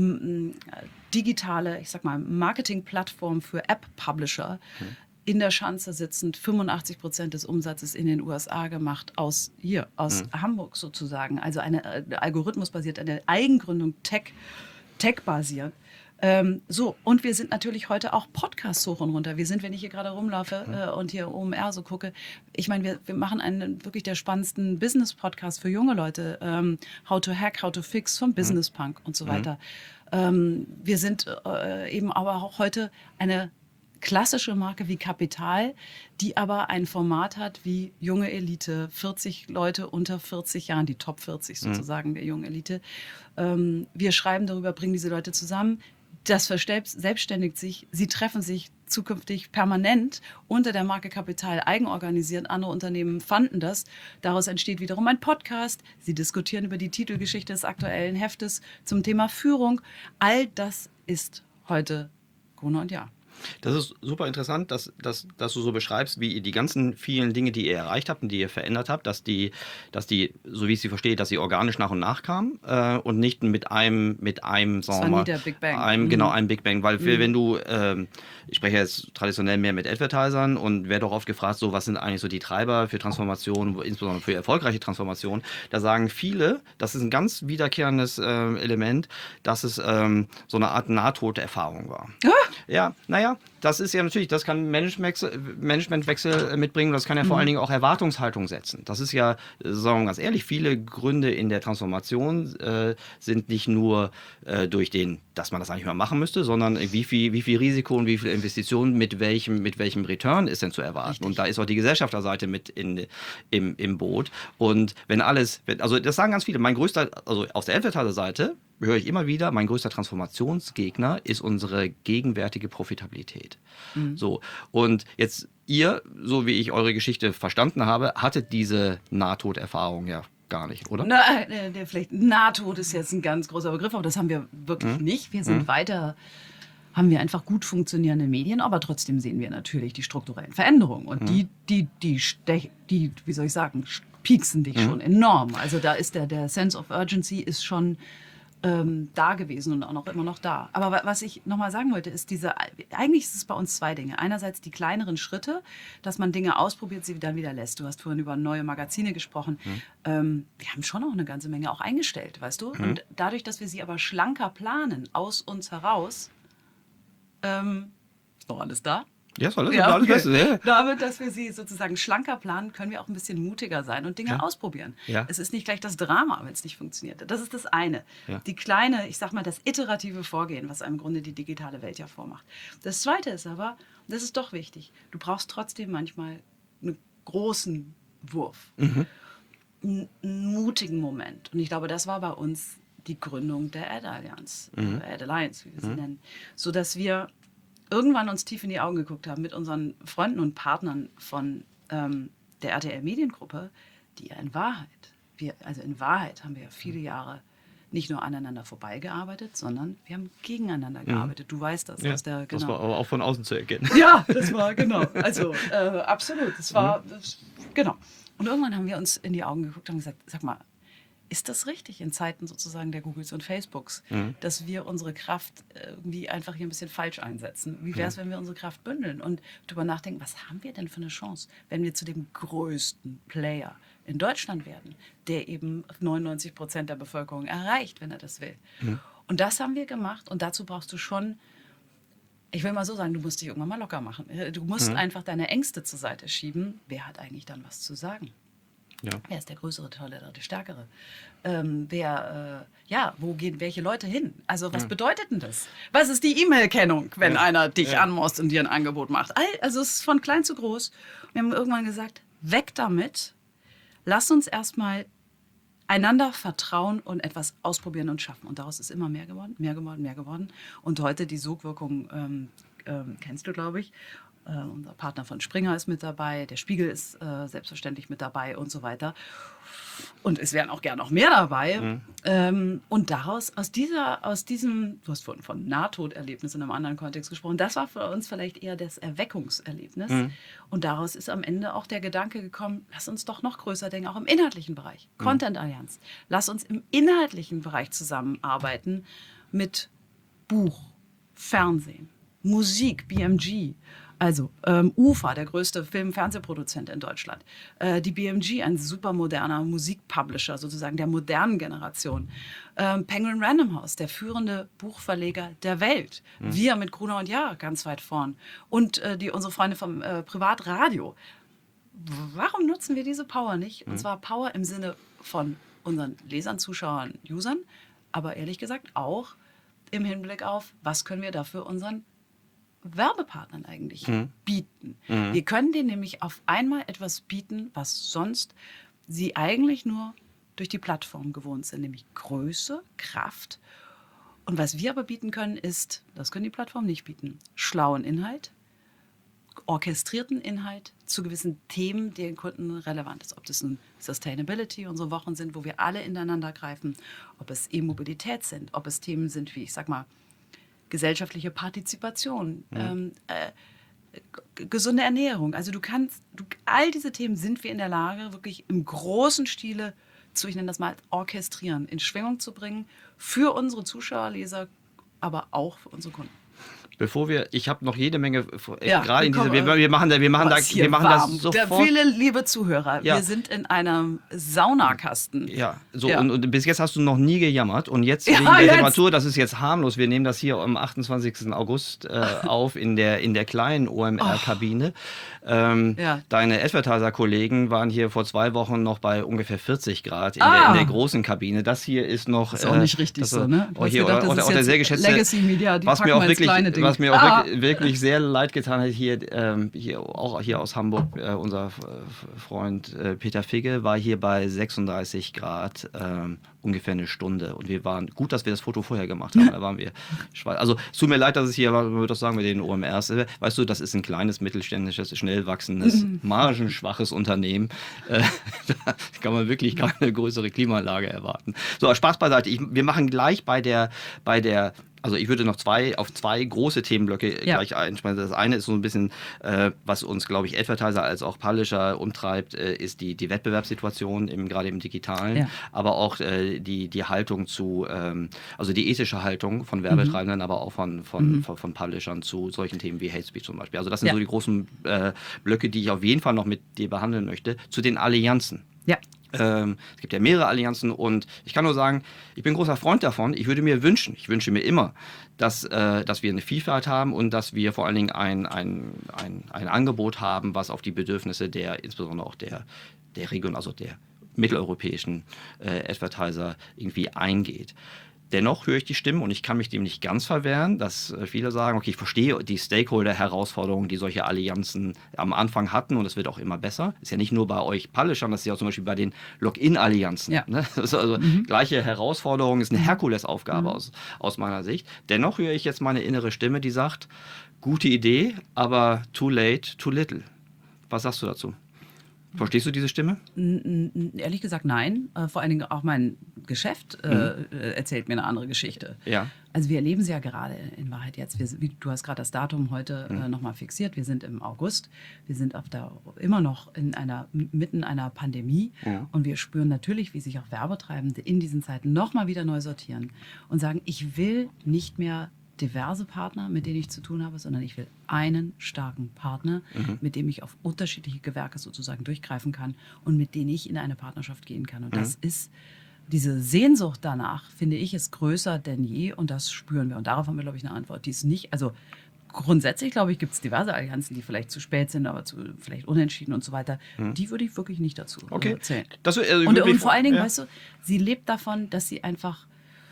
m, digitale, ich sag mal, Marketing-Plattform für App-Publisher. Mhm. In der Schanze sitzend, fünfundachtzig Prozent des Umsatzes in den U S A gemacht, aus hier, aus mhm. Hamburg sozusagen. Also eine äh, algorithmusbasiert, eine Eigengründung, Tech, Tech-basiert. Ähm, so, und wir sind natürlich heute auch Podcasts hoch und runter. Wir sind, wenn ich hier gerade rumlaufe äh, und hier O M R so gucke, ich meine, wir, wir machen einen wirklich der spannendsten Business-Podcast für junge Leute. Ähm, How to Hack, How to Fix vom Business Punk und so weiter. Mhm. Ähm, wir sind äh, eben aber auch heute eine klassische Marke wie Kapital, die aber ein Format hat wie junge Elite, vierzig Leute unter vierzig Jahren, die Top vierzig sozusagen mhm. der jungen Elite. Ähm, wir schreiben darüber, bringen diese Leute zusammen. Das verselbstständigt sich. Sie treffen sich zukünftig permanent unter der Marke Kapital eigenorganisiert. Andere Unternehmen fanden das. Daraus entsteht wiederum ein Podcast. Sie diskutieren über die Titelgeschichte des aktuellen Heftes zum Thema Führung. All das ist heute Gruner und Jahr. Das ist super interessant, dass, dass, dass du so beschreibst, wie ihr die ganzen vielen Dinge, die ihr erreicht habt und die ihr verändert habt, dass die, dass die, so wie ich sie verstehe, dass sie organisch nach und nach kamen äh, und nicht mit einem, mit einem, sagen wir mal, der Big Bang. Einem, mhm. genau, einem Big Bang. Weil für, mhm. wenn du, ähm, ich spreche jetzt traditionell mehr mit Advertisern und werde auch oft gefragt, so was sind eigentlich so die Treiber für Transformation, insbesondere für erfolgreiche Transformation. Da sagen viele, das ist ein ganz wiederkehrendes äh, Element, dass es ähm, so eine Art Nahtoderfahrung war. Ah! Ja, naja, das ist ja natürlich, das kann Managementwechsel, Managementwechsel mitbringen, das kann ja vor mhm. allen Dingen auch Erwartungshaltung setzen. Das ist ja, sagen wir ganz ehrlich, viele Gründe in der Transformation äh, sind nicht nur äh, durch den, dass man das eigentlich mal machen müsste, sondern wie viel, wie viel Risiko und wie viel Investitionen mit welchem, mit welchem Return ist denn zu erwarten. Richtig. Und da ist auch die Gesellschafterseite mit in, im, im Boot. Und wenn alles, also das sagen ganz viele, mein größter, also auf der Advertiser-Seite höre ich immer wieder, mein größter Transformationsgegner ist unsere gegenwärtige Profitabilität. Mhm. So, und jetzt ihr, so wie ich eure Geschichte verstanden habe, hattet diese Nahtoderfahrung ja gar nicht, oder? Na, äh, vielleicht Nahtod ist jetzt ein ganz großer Begriff, aber das haben wir wirklich mhm. nicht. Wir sind mhm. weiter, haben wir einfach gut funktionierende Medien, aber trotzdem sehen wir natürlich die strukturellen Veränderungen. Und mhm. die, die, die, die, die, wie soll ich sagen, pieksen dich mhm. schon enorm. Also da ist der, der Sense of Urgency ist schon Ähm, da gewesen und auch noch immer noch da. Aber was ich nochmal sagen wollte, ist diese, eigentlich ist es bei uns zwei Dinge. Einerseits die kleineren Schritte, dass man Dinge ausprobiert, sie dann wieder lässt. Du hast vorhin über neue Magazine gesprochen. Mhm. Ähm, wir haben schon auch eine ganze Menge auch eingestellt, weißt du? Mhm. Und dadurch, dass wir sie aber schlanker planen, aus uns heraus, ähm, ist noch alles da? Ja, ist alles, ja, alles okay. Beste. Ja. Damit, dass wir sie sozusagen schlanker planen, können wir auch ein bisschen mutiger sein und Dinge ja. ausprobieren. Ja. Es ist nicht gleich das Drama, wenn es nicht funktioniert. Das ist das eine. Ja. Die kleine, ich sag mal, das iterative Vorgehen, was einem im Grunde die digitale Welt ja vormacht. Das zweite ist aber, das ist doch wichtig, du brauchst trotzdem manchmal einen großen Wurf. Mhm. Einen, einen mutigen Moment. Und ich glaube, das war bei uns die Gründung der Ad-Allianz, mhm. äh, Ad-Alliance, wie wir sie mhm. nennen. Sodass wir irgendwann uns tief in die Augen geguckt haben mit unseren Freunden und Partnern von ähm, der R T L Mediengruppe, die ja in Wahrheit, wir, also in Wahrheit haben wir ja viele Jahre nicht nur aneinander vorbeigearbeitet, sondern wir haben gegeneinander gearbeitet. Du weißt das. Ja, aus der, genau. Das war aber auch von außen zu erkennen. Ja, das war, genau. Also äh, absolut. Das war, das, genau. Und irgendwann haben wir uns in die Augen geguckt und gesagt, sag mal, ist das richtig in Zeiten sozusagen der Googles und Facebooks, mhm. dass wir unsere Kraft irgendwie einfach hier ein bisschen falsch einsetzen? Wie wäre es, mhm. wenn wir unsere Kraft bündeln und darüber nachdenken, was haben wir denn für eine Chance, wenn wir zu dem größten Player in Deutschland werden, der eben neunundneunzig Prozent der Bevölkerung erreicht, wenn er das will. Mhm. Und das haben wir gemacht und dazu brauchst du schon, ich will mal so sagen, du musst dich irgendwann mal locker machen. Du musst mhm. einfach deine Ängste zur Seite schieben. Wer hat eigentlich dann was zu sagen? Ja. Wer ist der Größere, Tollere, der Stärkere? Ähm, wer, äh, ja, wo gehen welche Leute hin? Also was ja. bedeutet denn das? Was ist die E-Mail-Kennung, wenn ja. einer dich ja. anmorst und dir ein Angebot macht? Also es ist von klein zu groß. Wir haben irgendwann gesagt, weg damit. Lass uns erstmal einander vertrauen und etwas ausprobieren und schaffen. Und daraus ist immer mehr geworden, mehr geworden, mehr geworden. Und heute die Sogwirkung ähm, ähm, kennst du, glaube ich. Äh, unser Partner von Springer ist mit dabei, der Spiegel ist äh, selbstverständlich mit dabei und so weiter. Und es wären auch gern noch mehr dabei. Mhm. Ähm, und daraus, aus, dieser, aus diesem, du hast vorhin von Nahtoderlebnis in einem anderen Kontext gesprochen, das war für uns vielleicht eher das Erweckungserlebnis. Mhm. Und daraus ist am Ende auch der Gedanke gekommen, lass uns doch noch größer denken, auch im inhaltlichen Bereich. Mhm. Content-Allianz. Lass uns im inhaltlichen Bereich zusammenarbeiten mit Buch, Fernsehen, Musik, B M G. Also ähm, U F A, der größte Film-Fernsehproduzent in Deutschland. Äh, die B M G, ein super moderner Musikpublisher, sozusagen der modernen Generation. Ähm, Penguin Random House, der führende Buchverleger der Welt. Mhm. Wir mit Gruner und Jahr ganz weit vorn. Und äh, die, unsere Freunde vom äh, Privatradio. Warum nutzen wir diese Power nicht? Mhm. Und zwar Power im Sinne von unseren Lesern, Zuschauern, Usern, aber ehrlich gesagt auch im Hinblick auf, was können wir dafür unseren Werbepartnern eigentlich mhm. bieten. Mhm. Wir können denen nämlich auf einmal etwas bieten, was sonst sie eigentlich nur durch die Plattform gewohnt sind, nämlich Größe, Kraft. Und was wir aber bieten können, ist, das können die Plattformen nicht bieten, schlauen Inhalt, orchestrierten Inhalt zu gewissen Themen, die den Kunden relevant ist. Ob das nun Sustainability, unsere Wochen sind, wo wir alle ineinander greifen, ob es E-Mobilität sind, ob es Themen sind wie, ich sag mal, gesellschaftliche Partizipation, mhm. ähm, äh, g- gesunde Ernährung. Also du kannst, du, all diese Themen sind wir in der Lage, wirklich im großen Stile zu, ich nenne das mal, orchestrieren, in Schwingung zu bringen, für unsere Zuschauer, Leser, aber auch für unsere Kunden. Bevor wir, ich habe noch jede Menge, äh, ja, gerade in dieser, wir, wir machen da, wir machen da, wir machen das sofort. Viele liebe Zuhörer, ja. wir sind in einem Saunakasten. Ja, so ja. Und, und bis jetzt hast du noch nie gejammert und jetzt ja, wegen der jetzt. Temperatur, das ist jetzt harmlos. Wir nehmen das hier am achtundzwanzigsten August äh, auf in der in der kleinen O M R-Kabine. Oh. Ähm, ja. Deine Advertiser-Kollegen waren hier vor zwei Wochen noch bei ungefähr vierzig Grad in, ah. der, in der großen Kabine. Das hier ist noch. Das ist auch nicht richtig äh, so, ne? Oh, hier, gedacht, oder, oder der sehr geschätzte Legacy Media, die was mir auch wirklich, was mir auch ah. wirklich, wirklich sehr leid getan hat, hier, ähm, hier auch hier aus Hamburg, äh, unser F- Freund äh, Peter Figge war hier bei sechsunddreißig Grad ähm, ungefähr eine Stunde und wir waren, gut, dass wir das Foto vorher gemacht haben, da waren wir schwarz. Also es tut mir leid, dass es hier, man würde doch sagen, mit den O M Rs, weißt du, das ist ein kleines, mittelständisches, schnell wachsendes, margenschwaches Unternehmen. Äh, da kann man wirklich keine größere Klimaanlage erwarten. So, Spaß beiseite. Ich, wir machen gleich bei der, bei der Also ich würde noch zwei auf zwei große Themenblöcke ja. gleich einschmeißen. Das eine ist so ein bisschen, äh, was uns, glaube ich, Advertiser als auch Publisher umtreibt, äh, ist die, die Wettbewerbssituation, im, gerade im Digitalen, ja. aber auch äh, die, die Haltung zu, ähm, also die ethische Haltung von Werbetreibenden, mhm. aber auch von, von, mhm. von, von Publishern zu solchen Themen wie Hate Speech zum Beispiel. Also das sind ja. so die großen äh, Blöcke, die ich auf jeden Fall noch mit dir behandeln möchte. Zu den Allianzen. Ja. Ähm, es gibt ja mehrere Allianzen und ich kann nur sagen, ich bin großer Freund davon. Ich würde mir wünschen, ich wünsche mir immer, dass, äh, dass wir eine Vielfalt haben und dass wir vor allen Dingen ein, ein, ein, ein Angebot haben, was auf die Bedürfnisse der, insbesondere auch der, der Region, also der mitteleuropäischen äh, Advertiser irgendwie eingeht. Dennoch höre ich die Stimmen und ich kann mich dem nicht ganz verwehren, dass viele sagen, okay, ich verstehe die Stakeholder-Herausforderungen, die solche Allianzen am Anfang hatten und es wird auch immer besser. Ist ja nicht nur bei euch Publishern, das ist ja auch zum Beispiel bei den Login-Allianzen. Ja. Ne? Das ist also mhm. gleiche Herausforderung, ist eine Herkulesaufgabe mhm. aus, aus meiner Sicht. Dennoch höre ich jetzt meine innere Stimme, die sagt, gute Idee, aber too late, too little. Was sagst du dazu? Verstehst du diese Stimme? Ehrlich gesagt nein. Äh, vor allen Dingen auch mein Geschäft äh, mhm. erzählt mir eine andere Geschichte. Ja. Also wir erleben es ja gerade in Wahrheit jetzt. Wir, wie, du hast gerade das Datum heute mhm. äh, nochmal fixiert. Wir sind im August. Wir sind auf der, immer noch in einer, mitten einer Pandemie. Ja. Und wir spüren natürlich, wie sich auch Werbetreibende in diesen Zeiten nochmal wieder neu sortieren und sagen, ich will nicht mehr diverse Partner, mit denen ich zu tun habe, sondern ich will einen starken Partner, mhm. mit dem ich auf unterschiedliche Gewerke sozusagen durchgreifen kann und mit denen ich in eine Partnerschaft gehen kann. Und mhm. das ist, diese Sehnsucht danach, finde ich, ist größer denn je und das spüren wir. Und darauf haben wir, glaube ich, eine Antwort. Die ist nicht, also grundsätzlich, glaube ich, gibt es diverse Allianzen, die vielleicht zu spät sind, aber zu, vielleicht unentschieden und so weiter. Mhm. Die würde ich wirklich nicht dazu okay. erzählen. Das, also und, und vor allen Dingen, ja. weißt du, sie lebt davon, dass sie einfach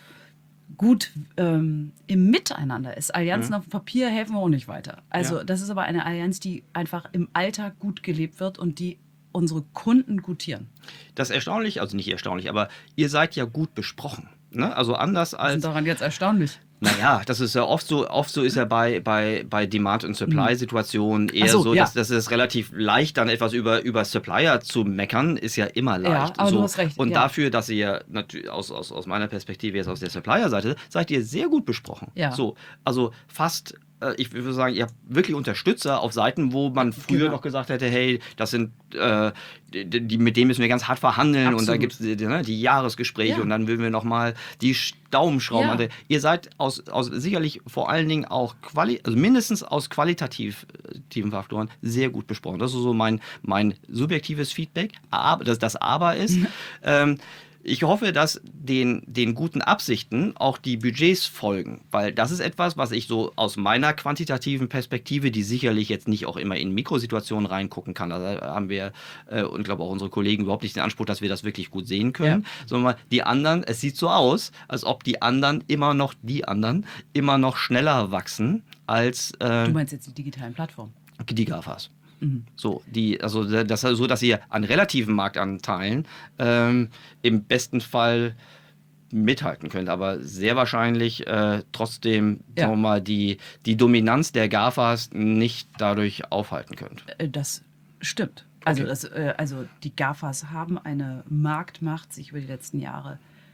gut ähm, im Miteinander ist. Allianzen mhm. auf dem Papier helfen auch nicht weiter. Also ja. das ist aber eine Allianz, die einfach im Alltag gut gelebt wird und die unsere Kunden gutieren. Das ist erstaunlich, also nicht erstaunlich, aber ihr seid ja gut besprochen. Ne? Also anders als... Was ist daran jetzt erstaunlich? Naja, das ist ja oft so, oft so ist ja bei, bei, bei Demand- und Supply-Situationen eher so, so, ja. dass, dass es relativ leicht dann etwas über, über Supplier zu meckern, ist ja immer leicht. Ja, aber so. du hast recht. Und ja. dafür, dass ihr natürlich aus, aus, aus meiner Perspektive jetzt aus der Supplier-Seite, seid ihr sehr gut besprochen. Ja. So, also fast, äh, ich würde sagen, ihr habt wirklich Unterstützer auf Seiten, wo man früher Genau. noch gesagt hätte, hey, das sind, äh, die, die, mit denen müssen wir ganz hart verhandeln. Absolut. Und da gibt es die, ne, die Jahresgespräche Ja. und dann will wir nochmal die Daumenschrauben Ja. an der. Ihr seid aus, aus sicherlich vor allen Dingen auch quali also mindestens aus qualitativen Faktoren sehr gut besprochen. Das ist so mein, mein subjektives Feedback. Aber das, das Aber ist, ähm, ich hoffe, dass den, den guten Absichten auch die Budgets folgen, weil das ist etwas, was ich so aus meiner quantitativen Perspektive, die sicherlich jetzt nicht auch immer in Mikrosituationen reingucken kann, da haben wir äh, und glaube auch unsere Kollegen überhaupt nicht den Anspruch, dass wir das wirklich gut sehen können, ja. sondern die anderen, es sieht so aus, als ob die anderen immer noch, die anderen, immer noch schneller wachsen als äh, Du meinst jetzt die digitalen Plattformen? Die GAFAs. Mhm. So, die, also das so, dass ihr an relativen Marktanteilen ähm, im besten Fall mithalten könnt, aber sehr wahrscheinlich äh, trotzdem, ja. sagen wir mal, die, die Dominanz der GAFAs nicht dadurch aufhalten könnt. Das stimmt. Also, Okay. das, äh, also die GAFAs haben eine Marktmacht sich über die letzten Jahre,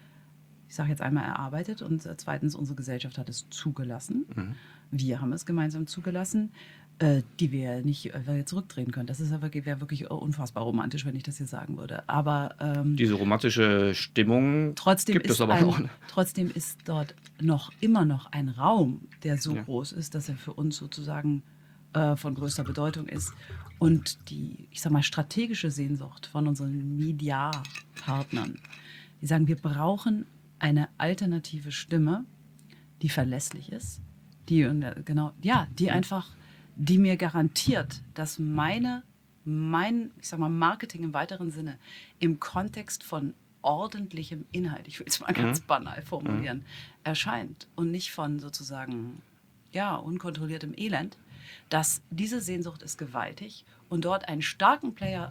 ich sage jetzt einmal, erarbeitet und äh, zweitens, unsere Gesellschaft hat es zugelassen. Mhm. Wir haben es gemeinsam zugelassen, äh, die wir nicht äh, zurückdrehen können. Das ist ja wirklich, wäre wirklich unfassbar romantisch, wenn ich das hier sagen würde. Aber ähm, diese romantische Stimmung trotzdem gibt ist es aber ein, auch. Trotzdem ist dort noch immer noch ein Raum, der so ja. groß ist, dass er für uns sozusagen äh, von größter Bedeutung ist. Und die, ich sag mal, strategische Sehnsucht von unseren Media-Partnern, die sagen, wir brauchen eine alternative Stimme, die verlässlich ist, die genau, ja, die einfach, die mir garantiert, dass meine, mein, ich sag mal, Marketing im weiteren Sinne im Kontext von ordentlichem Inhalt, ich will es mal ganz mhm. banal formulieren, mhm. erscheint und nicht von sozusagen, ja, unkontrolliertem Elend, dass diese Sehnsucht ist gewaltig und dort einen starken Player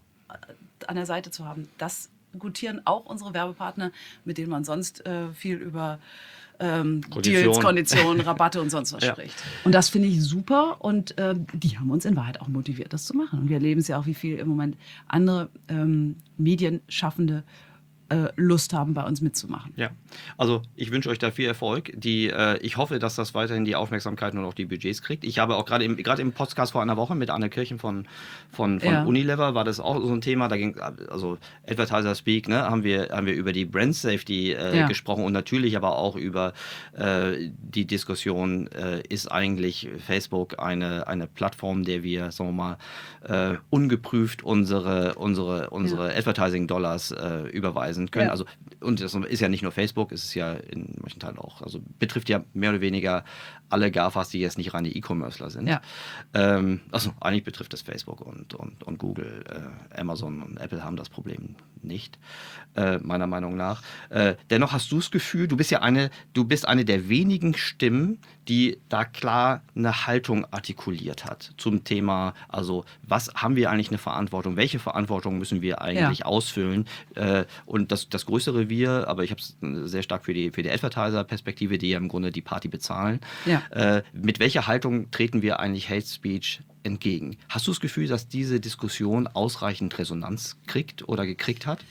an der Seite zu haben, das gutieren auch unsere Werbepartner, mit denen man sonst äh, viel über ähm, Kondition. Deals, Konditionen, Rabatte und sonst was ja. spricht. Und das finde ich super und äh, die haben uns in Wahrheit auch motiviert, das zu machen. Und wir erleben es ja auch, wie viel im Moment andere ähm, Medienschaffende äh, Lust haben, bei uns mitzumachen. Ja, also ich wünsche euch da viel Erfolg. Die, äh, ich hoffe, dass das weiterhin die Aufmerksamkeit und auch die Budgets kriegt. Ich habe auch gerade im, gerade im Podcast vor einer Woche mit Anne Kirchen von, von, von ja. Unilever war das auch so ein Thema. Da ging also Advertiser Speak, ne, haben wir, haben wir über die Brand Safety äh, ja. gesprochen und natürlich aber auch über äh, die Diskussion, äh, ist eigentlich Facebook eine, eine Plattform, der wir, sagen wir mal, äh, ungeprüft unsere, unsere, unsere ja. Advertising-Dollars äh, überweisen können. Ja. Also, und das ist ja nicht nur Facebook, es ist ja in manchen Teilen auch, also betrifft ja mehr oder weniger alle GAFAs, die jetzt nicht reine E-Commercer sind. Ja. Ähm, also eigentlich betrifft es Facebook und, und, und Google, äh, Amazon und Apple haben das Problem nicht, äh, meiner Meinung nach. Äh, dennoch hast du das Gefühl, du bist ja eine, du bist eine der wenigen Stimmen, die da klar eine Haltung artikuliert hat zum Thema, also was haben wir eigentlich eine Verantwortung, welche Verantwortung müssen wir eigentlich ja. ausfüllen, äh, und das, das größere Wir, aber ich habe es sehr stark für die, für die Advertiser-Perspektive, die ja im Grunde die Party bezahlen. Ja. Äh, mit welcher Haltung treten wir eigentlich Hate Speech entgegen? Hast du das Gefühl, dass diese Diskussion ausreichend Resonanz kriegt oder gekriegt hat?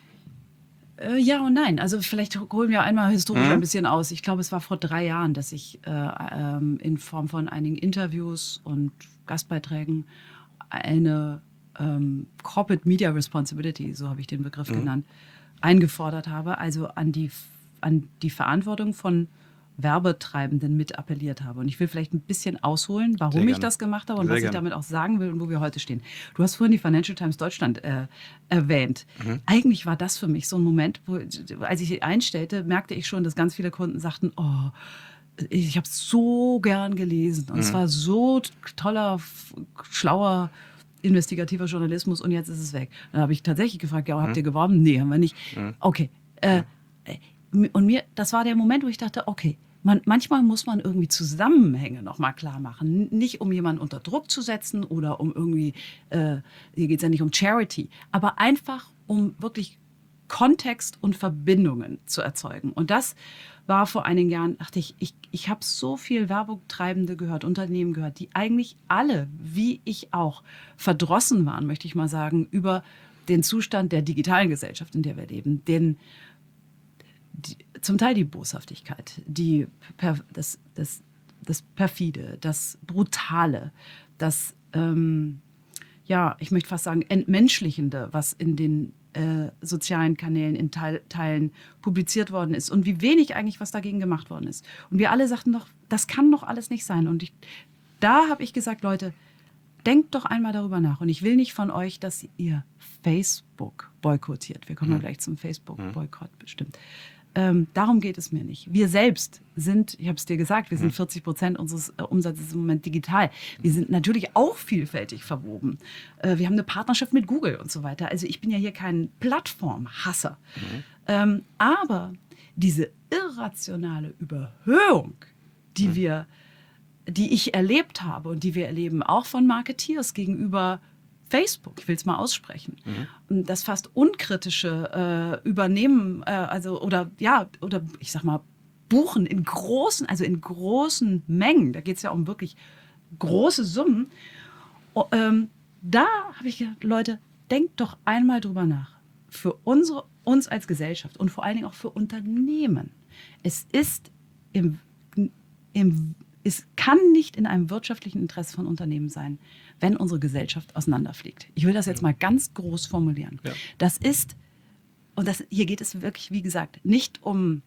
Äh, ja und nein. Also vielleicht holen wir einmal historisch mhm. ein bisschen aus. Ich glaube, es war vor drei Jahren, dass ich äh, ähm, in Form von einigen Interviews und Gastbeiträgen eine ähm, Corporate Media Responsibility, so habe ich den Begriff mhm. genannt, eingefordert habe, also an die, an die Verantwortung von Werbetreibenden mit appelliert habe. Und ich will vielleicht ein bisschen ausholen, warum ich das gemacht habe und Sehr was gerne. ich damit auch sagen will und wo wir heute stehen. Du hast vorhin die Financial Times Deutschland äh, erwähnt. Mhm. Eigentlich war das für mich so ein Moment, wo, als ich sie einstellte, merkte ich schon, dass ganz viele Kunden sagten, oh, ich habe es so gern gelesen und mhm. es war so toller, schlauer, investigativer Journalismus und jetzt ist es weg. Dann habe ich tatsächlich gefragt, ja, habt mhm. ihr geworben? Nee, haben wir nicht. Mhm. Okay. Äh, und mir, das war der Moment, wo ich dachte, okay, man, manchmal muss man irgendwie Zusammenhänge nochmal klar machen. Nicht um jemanden unter Druck zu setzen oder um irgendwie, äh, hier geht es ja nicht um Charity, aber einfach um wirklich Kontext und Verbindungen zu erzeugen. Und das war vor einigen Jahren, dachte ich, ich, ich habe so viel Werbungtreibende gehört, Unternehmen gehört, die eigentlich alle, wie ich auch, verdrossen waren, möchte ich mal sagen, über den Zustand der digitalen Gesellschaft, in der wir leben. Den, die, zum Teil die Boshaftigkeit, die, per, das, das, das Perfide, das Brutale, das, ähm, ja, ich möchte fast sagen, Entmenschlichende, was in den äh, sozialen Kanälen in Teil, Teilen publiziert worden ist und wie wenig eigentlich was dagegen gemacht worden ist. Und wir alle sagten doch, das kann doch alles nicht sein. Und ich, da habe ich gesagt, Leute, denkt doch einmal darüber nach. Und ich will nicht von euch, dass ihr Facebook boykottiert. Wir kommen ja gleich zum Facebook-Boykott bestimmt. Ähm, darum geht es mir nicht. Wir selbst sind, ich habe es dir gesagt, wir sind vierzig Prozent unseres äh, Umsatzes im Moment digital. Wir sind natürlich auch vielfältig verwoben. Äh, wir haben eine Partnerschaft mit Google und so weiter. Also ich bin ja hier kein Plattformhasser. Mhm. Ähm, aber diese irrationale Überhöhung, die mhm. wir, die ich erlebt habe und die wir erleben, auch von Marketeers gegenüber Facebook, ich will es mal aussprechen, mhm. das fast unkritische äh, Übernehmen, äh, also oder ja, oder ich sag mal, buchen in großen, also in großen Mengen, da geht es ja um wirklich große Summen. Oh, ähm, da habe ich gedacht, Leute, denkt doch einmal drüber nach. Für unsere, uns als Gesellschaft und vor allen Dingen auch für Unternehmen. Es ist im, im Es kann nicht in einem wirtschaftlichen Interesse von Unternehmen sein, wenn unsere Gesellschaft auseinanderfliegt. Ich will das jetzt mal ganz groß formulieren. Ja. Das ist, und das, hier geht es wirklich, wie gesagt, nicht um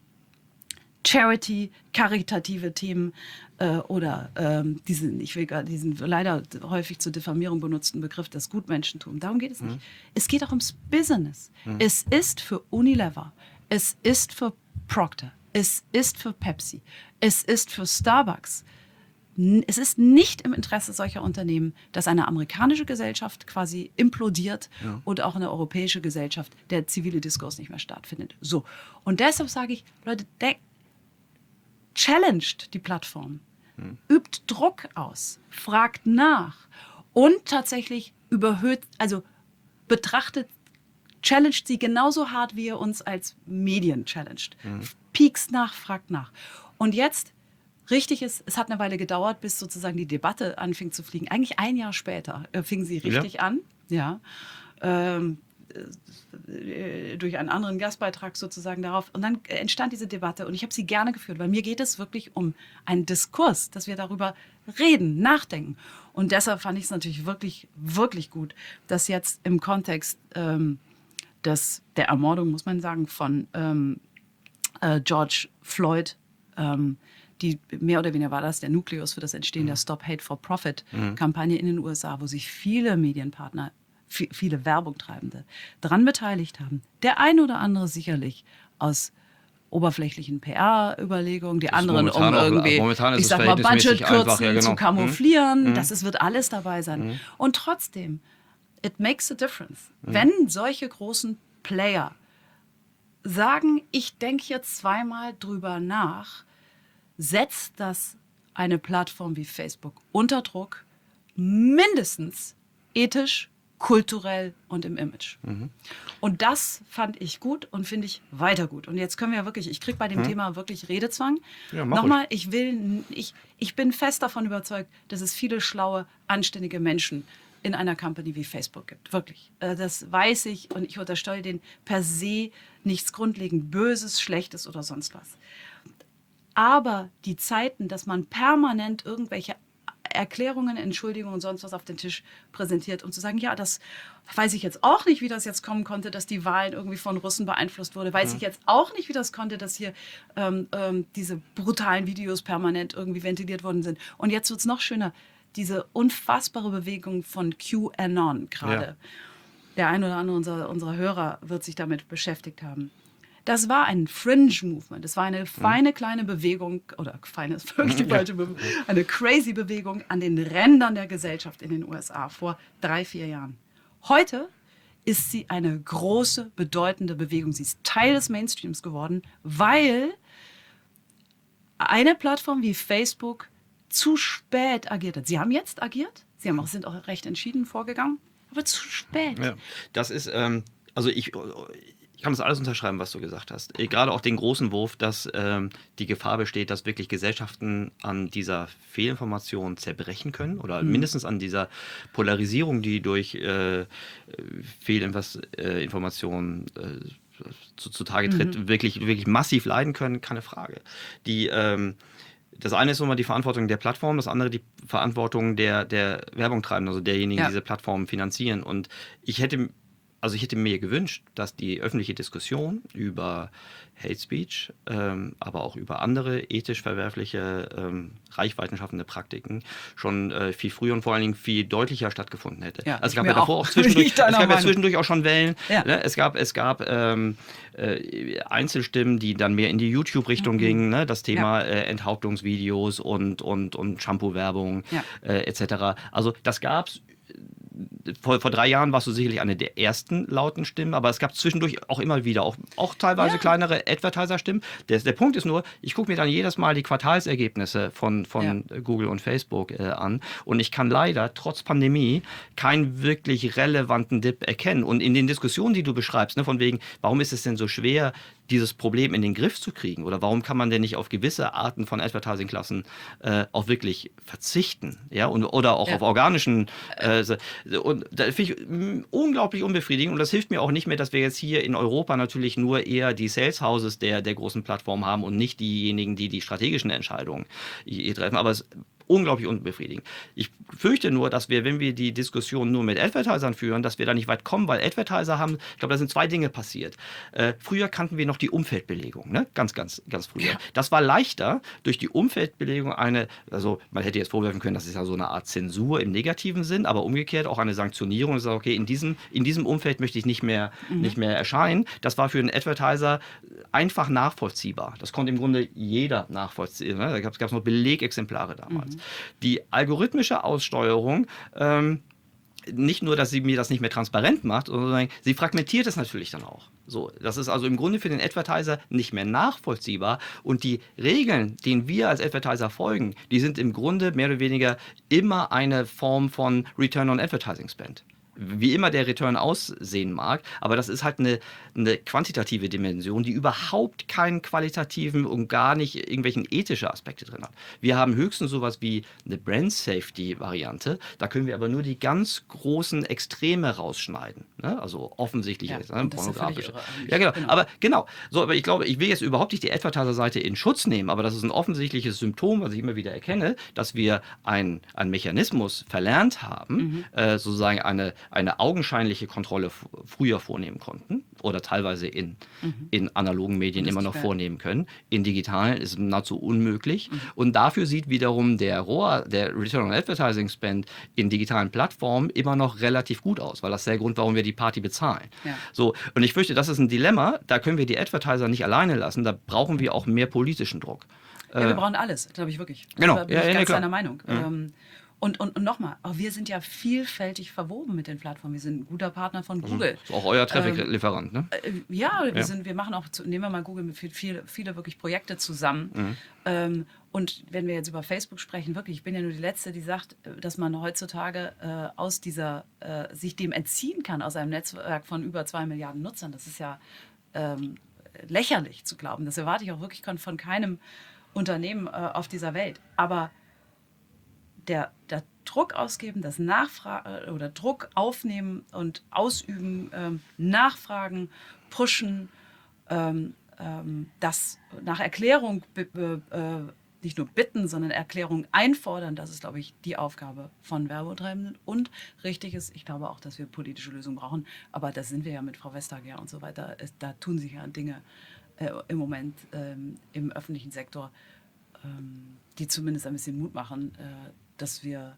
Charity, karitative Themen äh, oder ähm, diesen, ich will gar diesen leider häufig zur Diffamierung benutzten Begriff, das Gutmenschentum. Darum geht es nicht. Mhm. Es geht auch ums Business. Mhm. Es ist für Unilever, es ist für Procter, es ist für Pepsi, es ist für Starbucks. Es ist nicht im Interesse solcher Unternehmen, dass eine amerikanische Gesellschaft quasi implodiert ja. und auch eine europäische Gesellschaft, der zivile Diskurs nicht mehr stattfindet. So. Und deshalb sage ich, Leute, de- challenged die Plattform, hm. übt Druck aus, fragt nach und tatsächlich überhöht, also betrachtet, challenged sie genauso hart, wie ihr uns als Medien challenged. Hm. Piekst nach, fragt nach. Und jetzt richtig ist, es hat eine Weile gedauert, bis sozusagen die Debatte anfing zu fliegen. Eigentlich ein Jahr später äh, fing sie richtig ja. an, ja, ähm, äh, durch einen anderen Gastbeitrag sozusagen darauf. Und dann entstand diese Debatte und ich habe sie gerne geführt, weil mir geht es wirklich um einen Diskurs, dass wir darüber reden, nachdenken. Und deshalb fand ich es natürlich wirklich, wirklich gut, dass jetzt im Kontext ähm, des, der Ermordung, muss man sagen, von ähm, äh, George Floyd, ähm, die mehr oder weniger war das der Nukleus für das Entstehen mhm. der Stop Hate for Profit-Kampagne mhm. in den U S A, wo sich viele Medienpartner, f- viele Werbungtreibende daran beteiligt haben. Der eine oder andere sicherlich aus oberflächlichen P R-Überlegungen, die anderen um irgendwie, auch, ich sag mal, Budgetkürzen ja, genau. zu camouflieren. Mhm. Das ist, wird alles dabei sein. Mhm. Und trotzdem, it makes a difference. Mhm. Wenn solche großen Player sagen, ich denke jetzt zweimal drüber nach, setzt das eine Plattform wie Facebook unter Druck, mindestens ethisch, kulturell und im Image. Mhm. Und das fand ich gut und finde ich weiter gut. Und jetzt können wir ja wirklich, ich kriege bei dem mhm. Thema wirklich Redezwang. Ja, Nochmal, ich will, ich, ich bin fest davon überzeugt, dass es viele schlaue, anständige Menschen in einer Company wie Facebook gibt. Wirklich. Das weiß ich und ich unterstelle denen per se nichts grundlegend Böses, Schlechtes oder sonst was. Aber die Zeiten, dass man permanent irgendwelche Erklärungen, Entschuldigungen und sonst was auf den Tisch präsentiert, um zu sagen, ja, das weiß ich jetzt auch nicht, wie das jetzt kommen konnte, dass die Wahlen irgendwie von Russen beeinflusst wurde. Weiß ja. ich jetzt auch nicht, wie das konnte, dass hier ähm, ähm, diese brutalen Videos permanent irgendwie ventiliert worden sind. Und jetzt wird es noch schöner. Diese unfassbare Bewegung von QAnon gerade. Ja. Der ein oder andere unserer, unserer Hörer wird sich damit beschäftigt haben. Das war ein Fringe-Movement. Das war eine feine kleine Bewegung, oder feine ist wirklich die falsche Bewegung, eine crazy Bewegung an den Rändern der Gesellschaft in den U S A vor drei, vier Jahren. Heute ist sie eine große, bedeutende Bewegung. Sie ist Teil des Mainstreams geworden, weil eine Plattform wie Facebook zu spät agiert hat. Sie haben jetzt agiert, Sie haben auch, sind auch recht entschieden vorgegangen, aber zu spät. Ja, das ist, ähm, also ich, ich kann das alles unterschreiben, was du gesagt hast. Gerade auch den großen Wurf, dass ähm, die Gefahr besteht, dass wirklich Gesellschaften an dieser Fehlinformation zerbrechen können oder mhm. mindestens an dieser Polarisierung, die durch äh, Fehlinformationen äh, zu, zutage tritt, mhm. wirklich, wirklich massiv leiden können, keine Frage. Die ähm, Das eine ist nochmal die Verantwortung der Plattform, das andere die Verantwortung der, der Werbung treiben, also derjenigen, ja. die diese Plattformen finanzieren. Und ich hätte, also ich hätte mir gewünscht, dass die öffentliche Diskussion über Hate Speech, ähm, aber auch über andere ethisch verwerfliche, ähm, reichweitenschaffende Praktiken schon äh, viel früher und vor allen Dingen viel deutlicher stattgefunden hätte. Ja, also es gab ja davor auch, auch zwischendurch, es gab ja zwischendurch auch schon Wellen. Ja. Ne? Es gab, es gab ähm, äh, Einzelstimmen, die dann mehr in die YouTube-Richtung mhm. gingen. Ne? Das Thema ja. äh, Enthauptungsvideos und, und, und Shampoo-Werbung ja. äh, et cetera. Also das gab es. Vor, vor drei Jahren warst du sicherlich eine der ersten lauten Stimmen, aber es gab zwischendurch auch immer wieder, auch, auch teilweise ja. kleinere Advertiser-Stimmen. Der, der Punkt ist nur, ich gucke mir dann jedes Mal die Quartalsergebnisse von, von ja. Google und Facebook äh, an und ich kann leider trotz Pandemie keinen wirklich relevanten Dip erkennen. Und in den Diskussionen, die du beschreibst, ne, von wegen, warum ist es denn so schwer, dieses Problem in den Griff zu kriegen? Oder warum kann man denn nicht auf gewisse Arten von Advertising-Klassen äh, auch wirklich verzichten? Ja? Und, oder auch ja. auf organischen. Äh, und da finde ich unglaublich unbefriedigend. Und das hilft mir auch nicht mehr, dass wir jetzt hier in Europa natürlich nur eher die Sales Houses der, der großen Plattformen haben und nicht diejenigen, die die strategischen Entscheidungen hier treffen. Aber es unglaublich unbefriedigend. Ich fürchte nur, dass wir, wenn wir die Diskussion nur mit Advertisern führen, dass wir da nicht weit kommen, weil Advertiser haben, ich glaube, da sind zwei Dinge passiert. Äh, früher kannten wir noch die Umfeldbelegung, ne? Ganz, ganz, ganz früher. Ja. Das war leichter durch die Umfeldbelegung eine, also man hätte jetzt vorwerfen können, das ist ja so eine Art Zensur im negativen Sinn, aber umgekehrt auch eine Sanktionierung. Das sagt, okay, in diesem, in diesem Umfeld möchte ich nicht mehr, mhm. nicht mehr erscheinen. Das war für einen Advertiser einfach nachvollziehbar. Das konnte im Grunde jeder nachvollziehen. Ne? Da gab es noch Belegexemplare damals. Mhm. Die algorithmische Aussteuerung, ähm, nicht nur, dass sie mir das nicht mehr transparent macht, sondern sie fragmentiert es natürlich dann auch. So, das ist also im Grunde für den Advertiser nicht mehr nachvollziehbar und die Regeln, denen wir als Advertiser folgen, die sind im Grunde mehr oder weniger immer eine Form von Return on Advertising Spend. Wie immer der Return aussehen mag, aber das ist halt eine, eine quantitative Dimension, die überhaupt keinen qualitativen und gar nicht irgendwelchen ethischen Aspekte drin hat. Wir haben höchstens sowas wie eine Brand-Safety-Variante, da können wir aber nur die ganz großen Extreme rausschneiden, ne? Also offensichtlich ja, ist, ne? Pornografische. Ja, genau. genau. Aber genau, so, aber ich glaube, ich will jetzt überhaupt nicht die Advertiser-Seite in Schutz nehmen, aber das ist ein offensichtliches Symptom, was ich immer wieder erkenne, dass wir einen Mechanismus verlernt haben, mhm. äh, sozusagen eine eine augenscheinliche Kontrolle f- früher vornehmen konnten oder teilweise in, mhm. in analogen Medien immer noch geil. vornehmen können. In digitalen ist es nahezu unmöglich. Mhm. Und dafür sieht wiederum der R O A, der Return on Advertising Spend in digitalen Plattformen immer noch relativ gut aus, weil das ist der Grund, warum wir die Party bezahlen. Ja. So, und ich fürchte, das ist ein Dilemma, da können wir die Advertiser nicht alleine lassen, da brauchen wir auch mehr politischen Druck. Ja, wir äh, brauchen alles, glaube ich wirklich. Genau. Da bin ja, ich ja, ganz ja, deiner Meinung. Mhm. Ähm, Und, und, und nochmal, wir sind ja vielfältig verwoben mit den Plattformen. Wir sind ein guter Partner von Google. Also, ist auch euer Traffic-Lieferant, ähm, ne? Äh, ja, wir, ja. Sind, wir machen auch, nehmen wir mal Google mit viel, viele, viele wirklich Projekte zusammen. Mhm. Ähm, und wenn wir jetzt über Facebook sprechen, wirklich, ich bin ja nur die Letzte, die sagt, dass man heutzutage äh, aus dieser, äh, sich dem entziehen kann, aus einem Netzwerk von über zwei Milliarden Nutzern. Das ist ja ähm, lächerlich zu glauben. Das erwarte ich auch wirklich von keinem Unternehmen äh, auf dieser Welt. Aber Der, der Druck ausgeben, das Nachfragen oder Druck aufnehmen und ausüben, ähm, nachfragen, pushen, ähm, ähm, das nach Erklärung be- äh, nicht nur bitten, sondern Erklärung einfordern, das ist, glaube ich, die Aufgabe von Werbetreibenden. Und richtig ist, ich glaube auch, dass wir politische Lösungen brauchen, aber da sind wir ja mit Frau Vestager und so weiter, es, da tun sich ja Dinge äh, im Moment ähm, im öffentlichen Sektor, ähm, die zumindest ein bisschen Mut machen, äh, dass wir,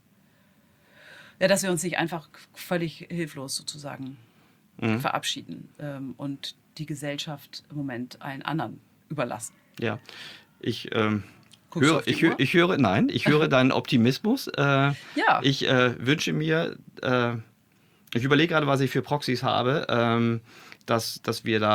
ja, dass wir uns nicht einfach völlig hilflos sozusagen mhm. verabschieden ähm, und die Gesellschaft im Moment einen anderen überlassen. Ja, ich, ähm, höre, ich, hö- ich höre, nein, ich höre deinen Optimismus. Äh, ja. Ich äh, wünsche mir, äh, ich überlege gerade, was ich für Proxys habe, ähm, dass, dass wir da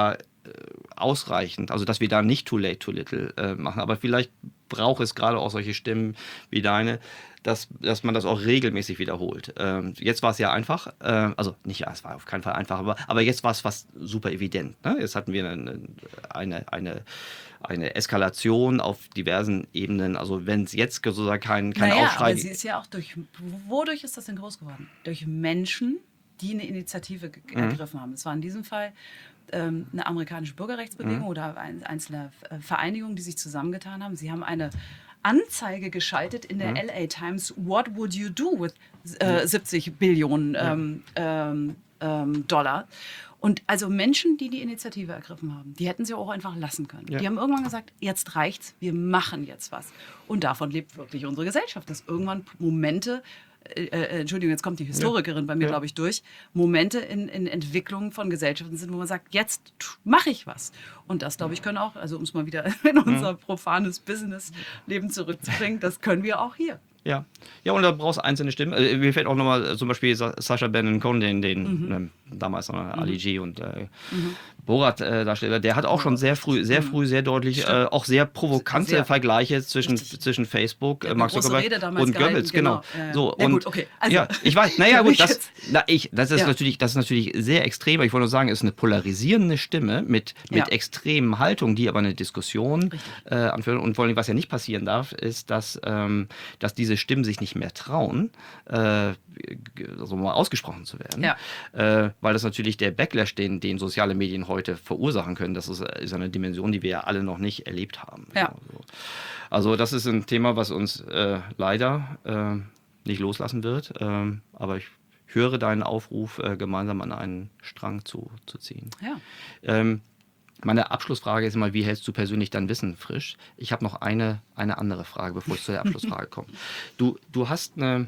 ausreichend, also dass wir da nicht too late, too little äh, machen, aber vielleicht braucht es gerade auch solche Stimmen wie deine, dass, dass man das auch regelmäßig wiederholt. Ähm, jetzt war es ja einfach, äh, also nicht, ja, es war auf keinen Fall einfach, aber, aber jetzt war es fast super evident. Ne? Jetzt hatten wir eine, eine, eine, eine Eskalation auf diversen Ebenen, also wenn es jetzt sozusagen kein, kein naja, Aufschrei... aber sie ist ja auch durch, wodurch ist das denn groß geworden? Durch Menschen, die eine Initiative ge- Mhm. ergriffen haben. Es war in diesem Fall ähm, eine amerikanische Bürgerrechtsbewegung Mhm. oder ein, einzelne äh, Vereinigungen, die sich zusammengetan haben. Sie haben eine Anzeige geschaltet in der Mhm. L A Times, What would you do with äh, siebzig Billionen ähm, ähm, ähm, Dollar? Und also Menschen, die die Initiative ergriffen haben, die hätten sie auch einfach lassen können. Ja. Die haben irgendwann gesagt, jetzt reicht's, wir machen jetzt was. Und davon lebt wirklich unsere Gesellschaft, dass irgendwann Momente, äh, äh, Entschuldigung, jetzt kommt die Historikerin bei mir, Ja. glaube ich, durch, Momente in, in Entwicklung von Gesellschaften sind, wo man sagt, jetzt mache ich was. Und das, glaube ich, können auch, also um es mal wieder in unser profanes Business-Leben zurückzubringen, das können wir auch hier. Ja. Ja, und da brauchst du einzelne Stimmen. Also, mir fällt auch nochmal äh, zum Beispiel Sa- Sacha Baron Cohen, den, den Mhm. ähm, damals noch Ali G und äh, Borat-Darsteller, der hat auch schon sehr früh, sehr früh, sehr deutlich, äh, auch sehr provokante Sehr. Vergleiche zwischen, Richtig. zwischen Facebook, Der äh, hat Mark eine große Zuckerberg Rede damals und gehalten, Goebbels, genau. genau. Ja, ja. So, Ja, und, gut, okay. Also, ja, ich weiß, naja, für gut, mich das, jetzt- na, ich, das, ist Ja. natürlich, das ist natürlich sehr extrem, aber ich wollte nur sagen, es ist eine polarisierende Stimme mit, mit Ja. extremen Haltungen, die aber eine Diskussion Richtig. äh, anführen. Und vor allem, was ja nicht passieren darf, ist, dass, ähm, dass diese Stimmen sich nicht mehr trauen, äh, g- also mal ausgesprochen zu werden. Ja. Äh, weil das natürlich der Backlash, den, den soziale Medien heute verursachen können, das ist, ist eine Dimension, die wir ja alle noch nicht erlebt haben. Ja. So. Also das ist ein Thema, was uns äh, leider äh, nicht loslassen wird. Ähm, aber ich höre deinen Aufruf, äh, gemeinsam an einen Strang zu, zu ziehen. Ja. Ähm, meine Abschlussfrage ist immer, wie hältst du persönlich dein Wissen frisch? Ich habe noch eine, eine andere Frage, bevor ich zu der Abschlussfrage komme. Du, du, hast eine,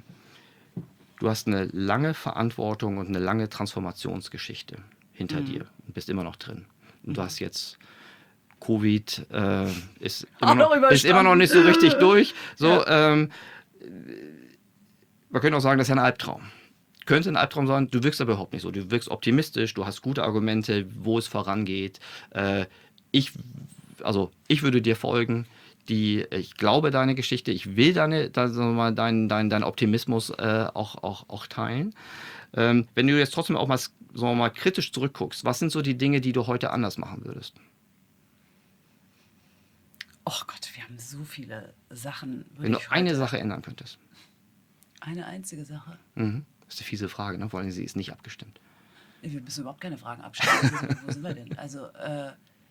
du hast eine lange Verantwortung und eine lange Transformationsgeschichte hinter Mhm. dir und bist immer noch drin. Und du hast jetzt Covid, äh, ist, Auch immer noch, noch ist immer noch nicht so richtig durch. So, Ja. ähm, man könnte auch sagen, das ist ja ein Albtraum. Könnte ein Albtraum sein, du wirkst aber überhaupt nicht so. Du wirkst optimistisch, du hast gute Argumente, wo es vorangeht. Äh, ich, also ich würde dir folgen. Die, ich glaube deine Geschichte, ich will deine, da, sagen wir mal, deinen dein, dein Optimismus äh, auch, auch, auch teilen. Ähm, wenn du jetzt trotzdem auch mal, sagen wir mal kritisch zurückguckst, was sind so die Dinge, die du heute anders machen würdest? Oh Gott, wir haben so viele Sachen. würde Wenn du ich eine heute- Sache ändern könntest. Eine einzige Sache. Mhm. Das ist eine fiese Frage, ne? Vor allem, sie ist nicht abgestimmt. Wir müssen überhaupt keine Fragen abstellen. Wo sind, wo sind wir denn? Also, äh,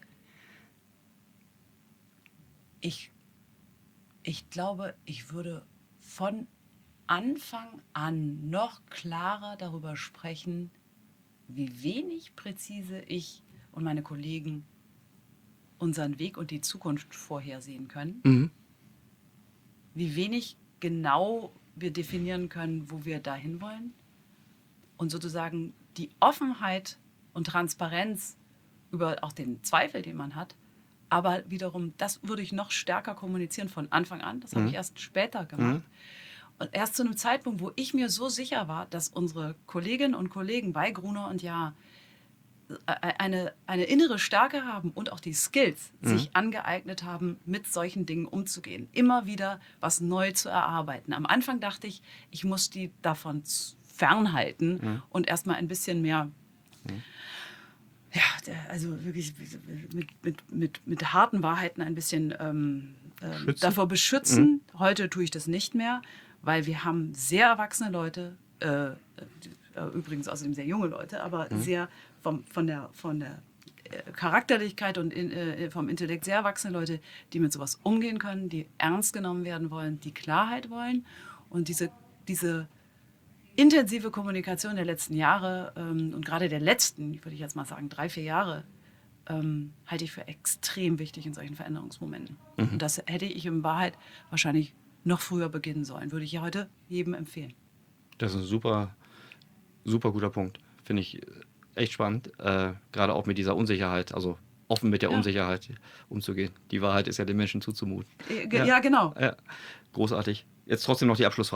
ich, ich glaube, ich würde von Anfang an noch klarer darüber sprechen, wie wenig präzise ich und meine Kollegen unseren Weg und die Zukunft vorhersehen können. Mhm. Wie wenig genau wir definieren können, wo wir dahin wollen. Und sozusagen die Offenheit und Transparenz über auch den Zweifel, den man hat, aber wiederum, das würde ich noch stärker kommunizieren von Anfang an. Das habe Mhm. ich erst später gemacht. Und erst zu einem Zeitpunkt, wo ich mir so sicher war, dass unsere Kolleginnen und Kollegen bei Gruner und Jahr eine, eine innere Stärke haben und auch die Skills sich angeeignet haben, mit solchen Dingen umzugehen. Immer wieder was neu zu erarbeiten. Am Anfang dachte ich, ich muss die davon z- fernhalten Mhm. und erstmal ein bisschen mehr, ja, der- also wirklich mit, mit, mit, mit harten Wahrheiten ein bisschen ähm, ähm, Schützen? davor beschützen. Heute tue ich das nicht mehr, weil wir haben sehr erwachsene Leute, äh, äh, übrigens außerdem sehr junge Leute, aber sehr vom, von der, von der äh, Charakterlichkeit und in, äh, vom Intellekt sehr erwachsene Leute, die mit sowas umgehen können, die ernst genommen werden wollen, die Klarheit wollen. Und diese, diese intensive Kommunikation der letzten Jahre ähm, und gerade der letzten, würde ich jetzt mal sagen, drei, vier Jahre, ähm, halte ich für extrem wichtig in solchen Veränderungsmomenten. Und das hätte ich in Wahrheit wahrscheinlich noch früher beginnen sollen. Würde ich ja heute jedem empfehlen. Das ist ein super, super guter Punkt. Finde ich echt spannend. Äh, gerade auch mit dieser Unsicherheit, also offen mit der Ja. Unsicherheit umzugehen. Die Wahrheit ist ja den Menschen zuzumuten. Äh, ge- ja, genau. Ja, großartig. Jetzt trotzdem noch die Abschlussfrage.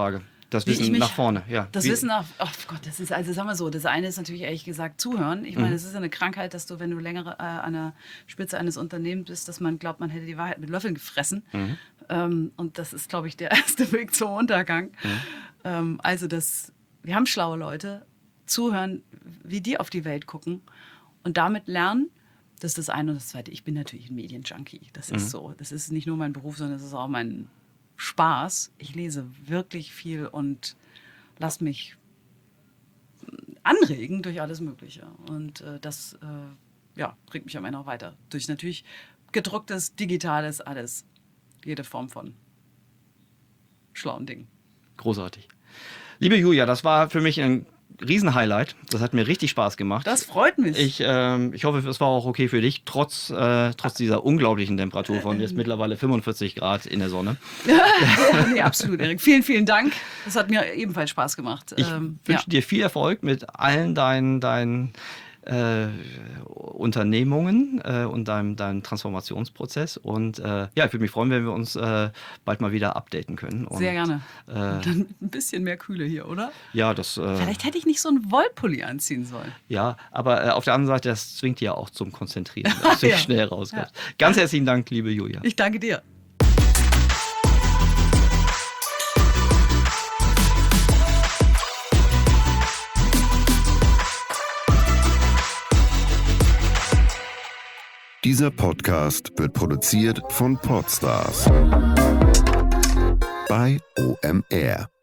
Das Wie ich Wissen mich- nach vorne, ja. Das Wie- Wissen nach, oh Gott, das ist, also sagen wir so, das eine ist natürlich ehrlich gesagt zuhören. Ich meine, es ist eine Krankheit, dass du, wenn du länger äh, an der Spitze eines Unternehmens bist, dass man glaubt, man hätte die Wahrheit mit Löffeln gefressen. Ähm, und das ist, glaube ich, der erste Weg zum Untergang. Ähm, also das, wir haben schlaue Leute, zuhören, wie die auf die Welt gucken und damit lernen. Das ist das eine. Und das zweite, ich bin natürlich ein Medienjunkie. Das ist so. Das ist nicht nur mein Beruf, sondern es ist auch mein Spaß. Ich lese wirklich viel und lasse mich anregen durch alles Mögliche. Und äh, das äh, ja, bringt mich am Ende auch weiter. Durch natürlich gedrucktes, digitales, alles. Jede Form von schlauen Dingen. Großartig. Liebe Julia, das war für mich ein Riesenhighlight. Das hat mir richtig Spaß gemacht. Das freut mich. Ich, ähm, ich hoffe, es war auch okay für dich, trotz, äh, trotz dieser unglaublichen Temperatur von jetzt mittlerweile fünfundvierzig Grad in der Sonne. Nee, absolut, Erik. Vielen, vielen Dank. Das hat mir ebenfalls Spaß gemacht. Ich Ähm, wünsche ja. dir viel Erfolg mit allen deinen, deinen äh, Unternehmungen äh, und deinem, deinem Transformationsprozess. Und äh, ja, ich würde mich freuen, wenn wir uns äh, bald mal wieder updaten können. Und, Sehr gerne. Äh, Dann ein bisschen mehr Kühle hier, oder? ja, das. Äh, Vielleicht hätte ich nicht so einen Wollpulli anziehen sollen. ja, aber äh, auf der anderen Seite, das zwingt ja auch zum Konzentrieren, dass du Ja. schnell rauskommst. Ganz herzlichen Dank, liebe Julia. Ich danke dir. Dieser Podcast wird produziert von Podstars bei O M R.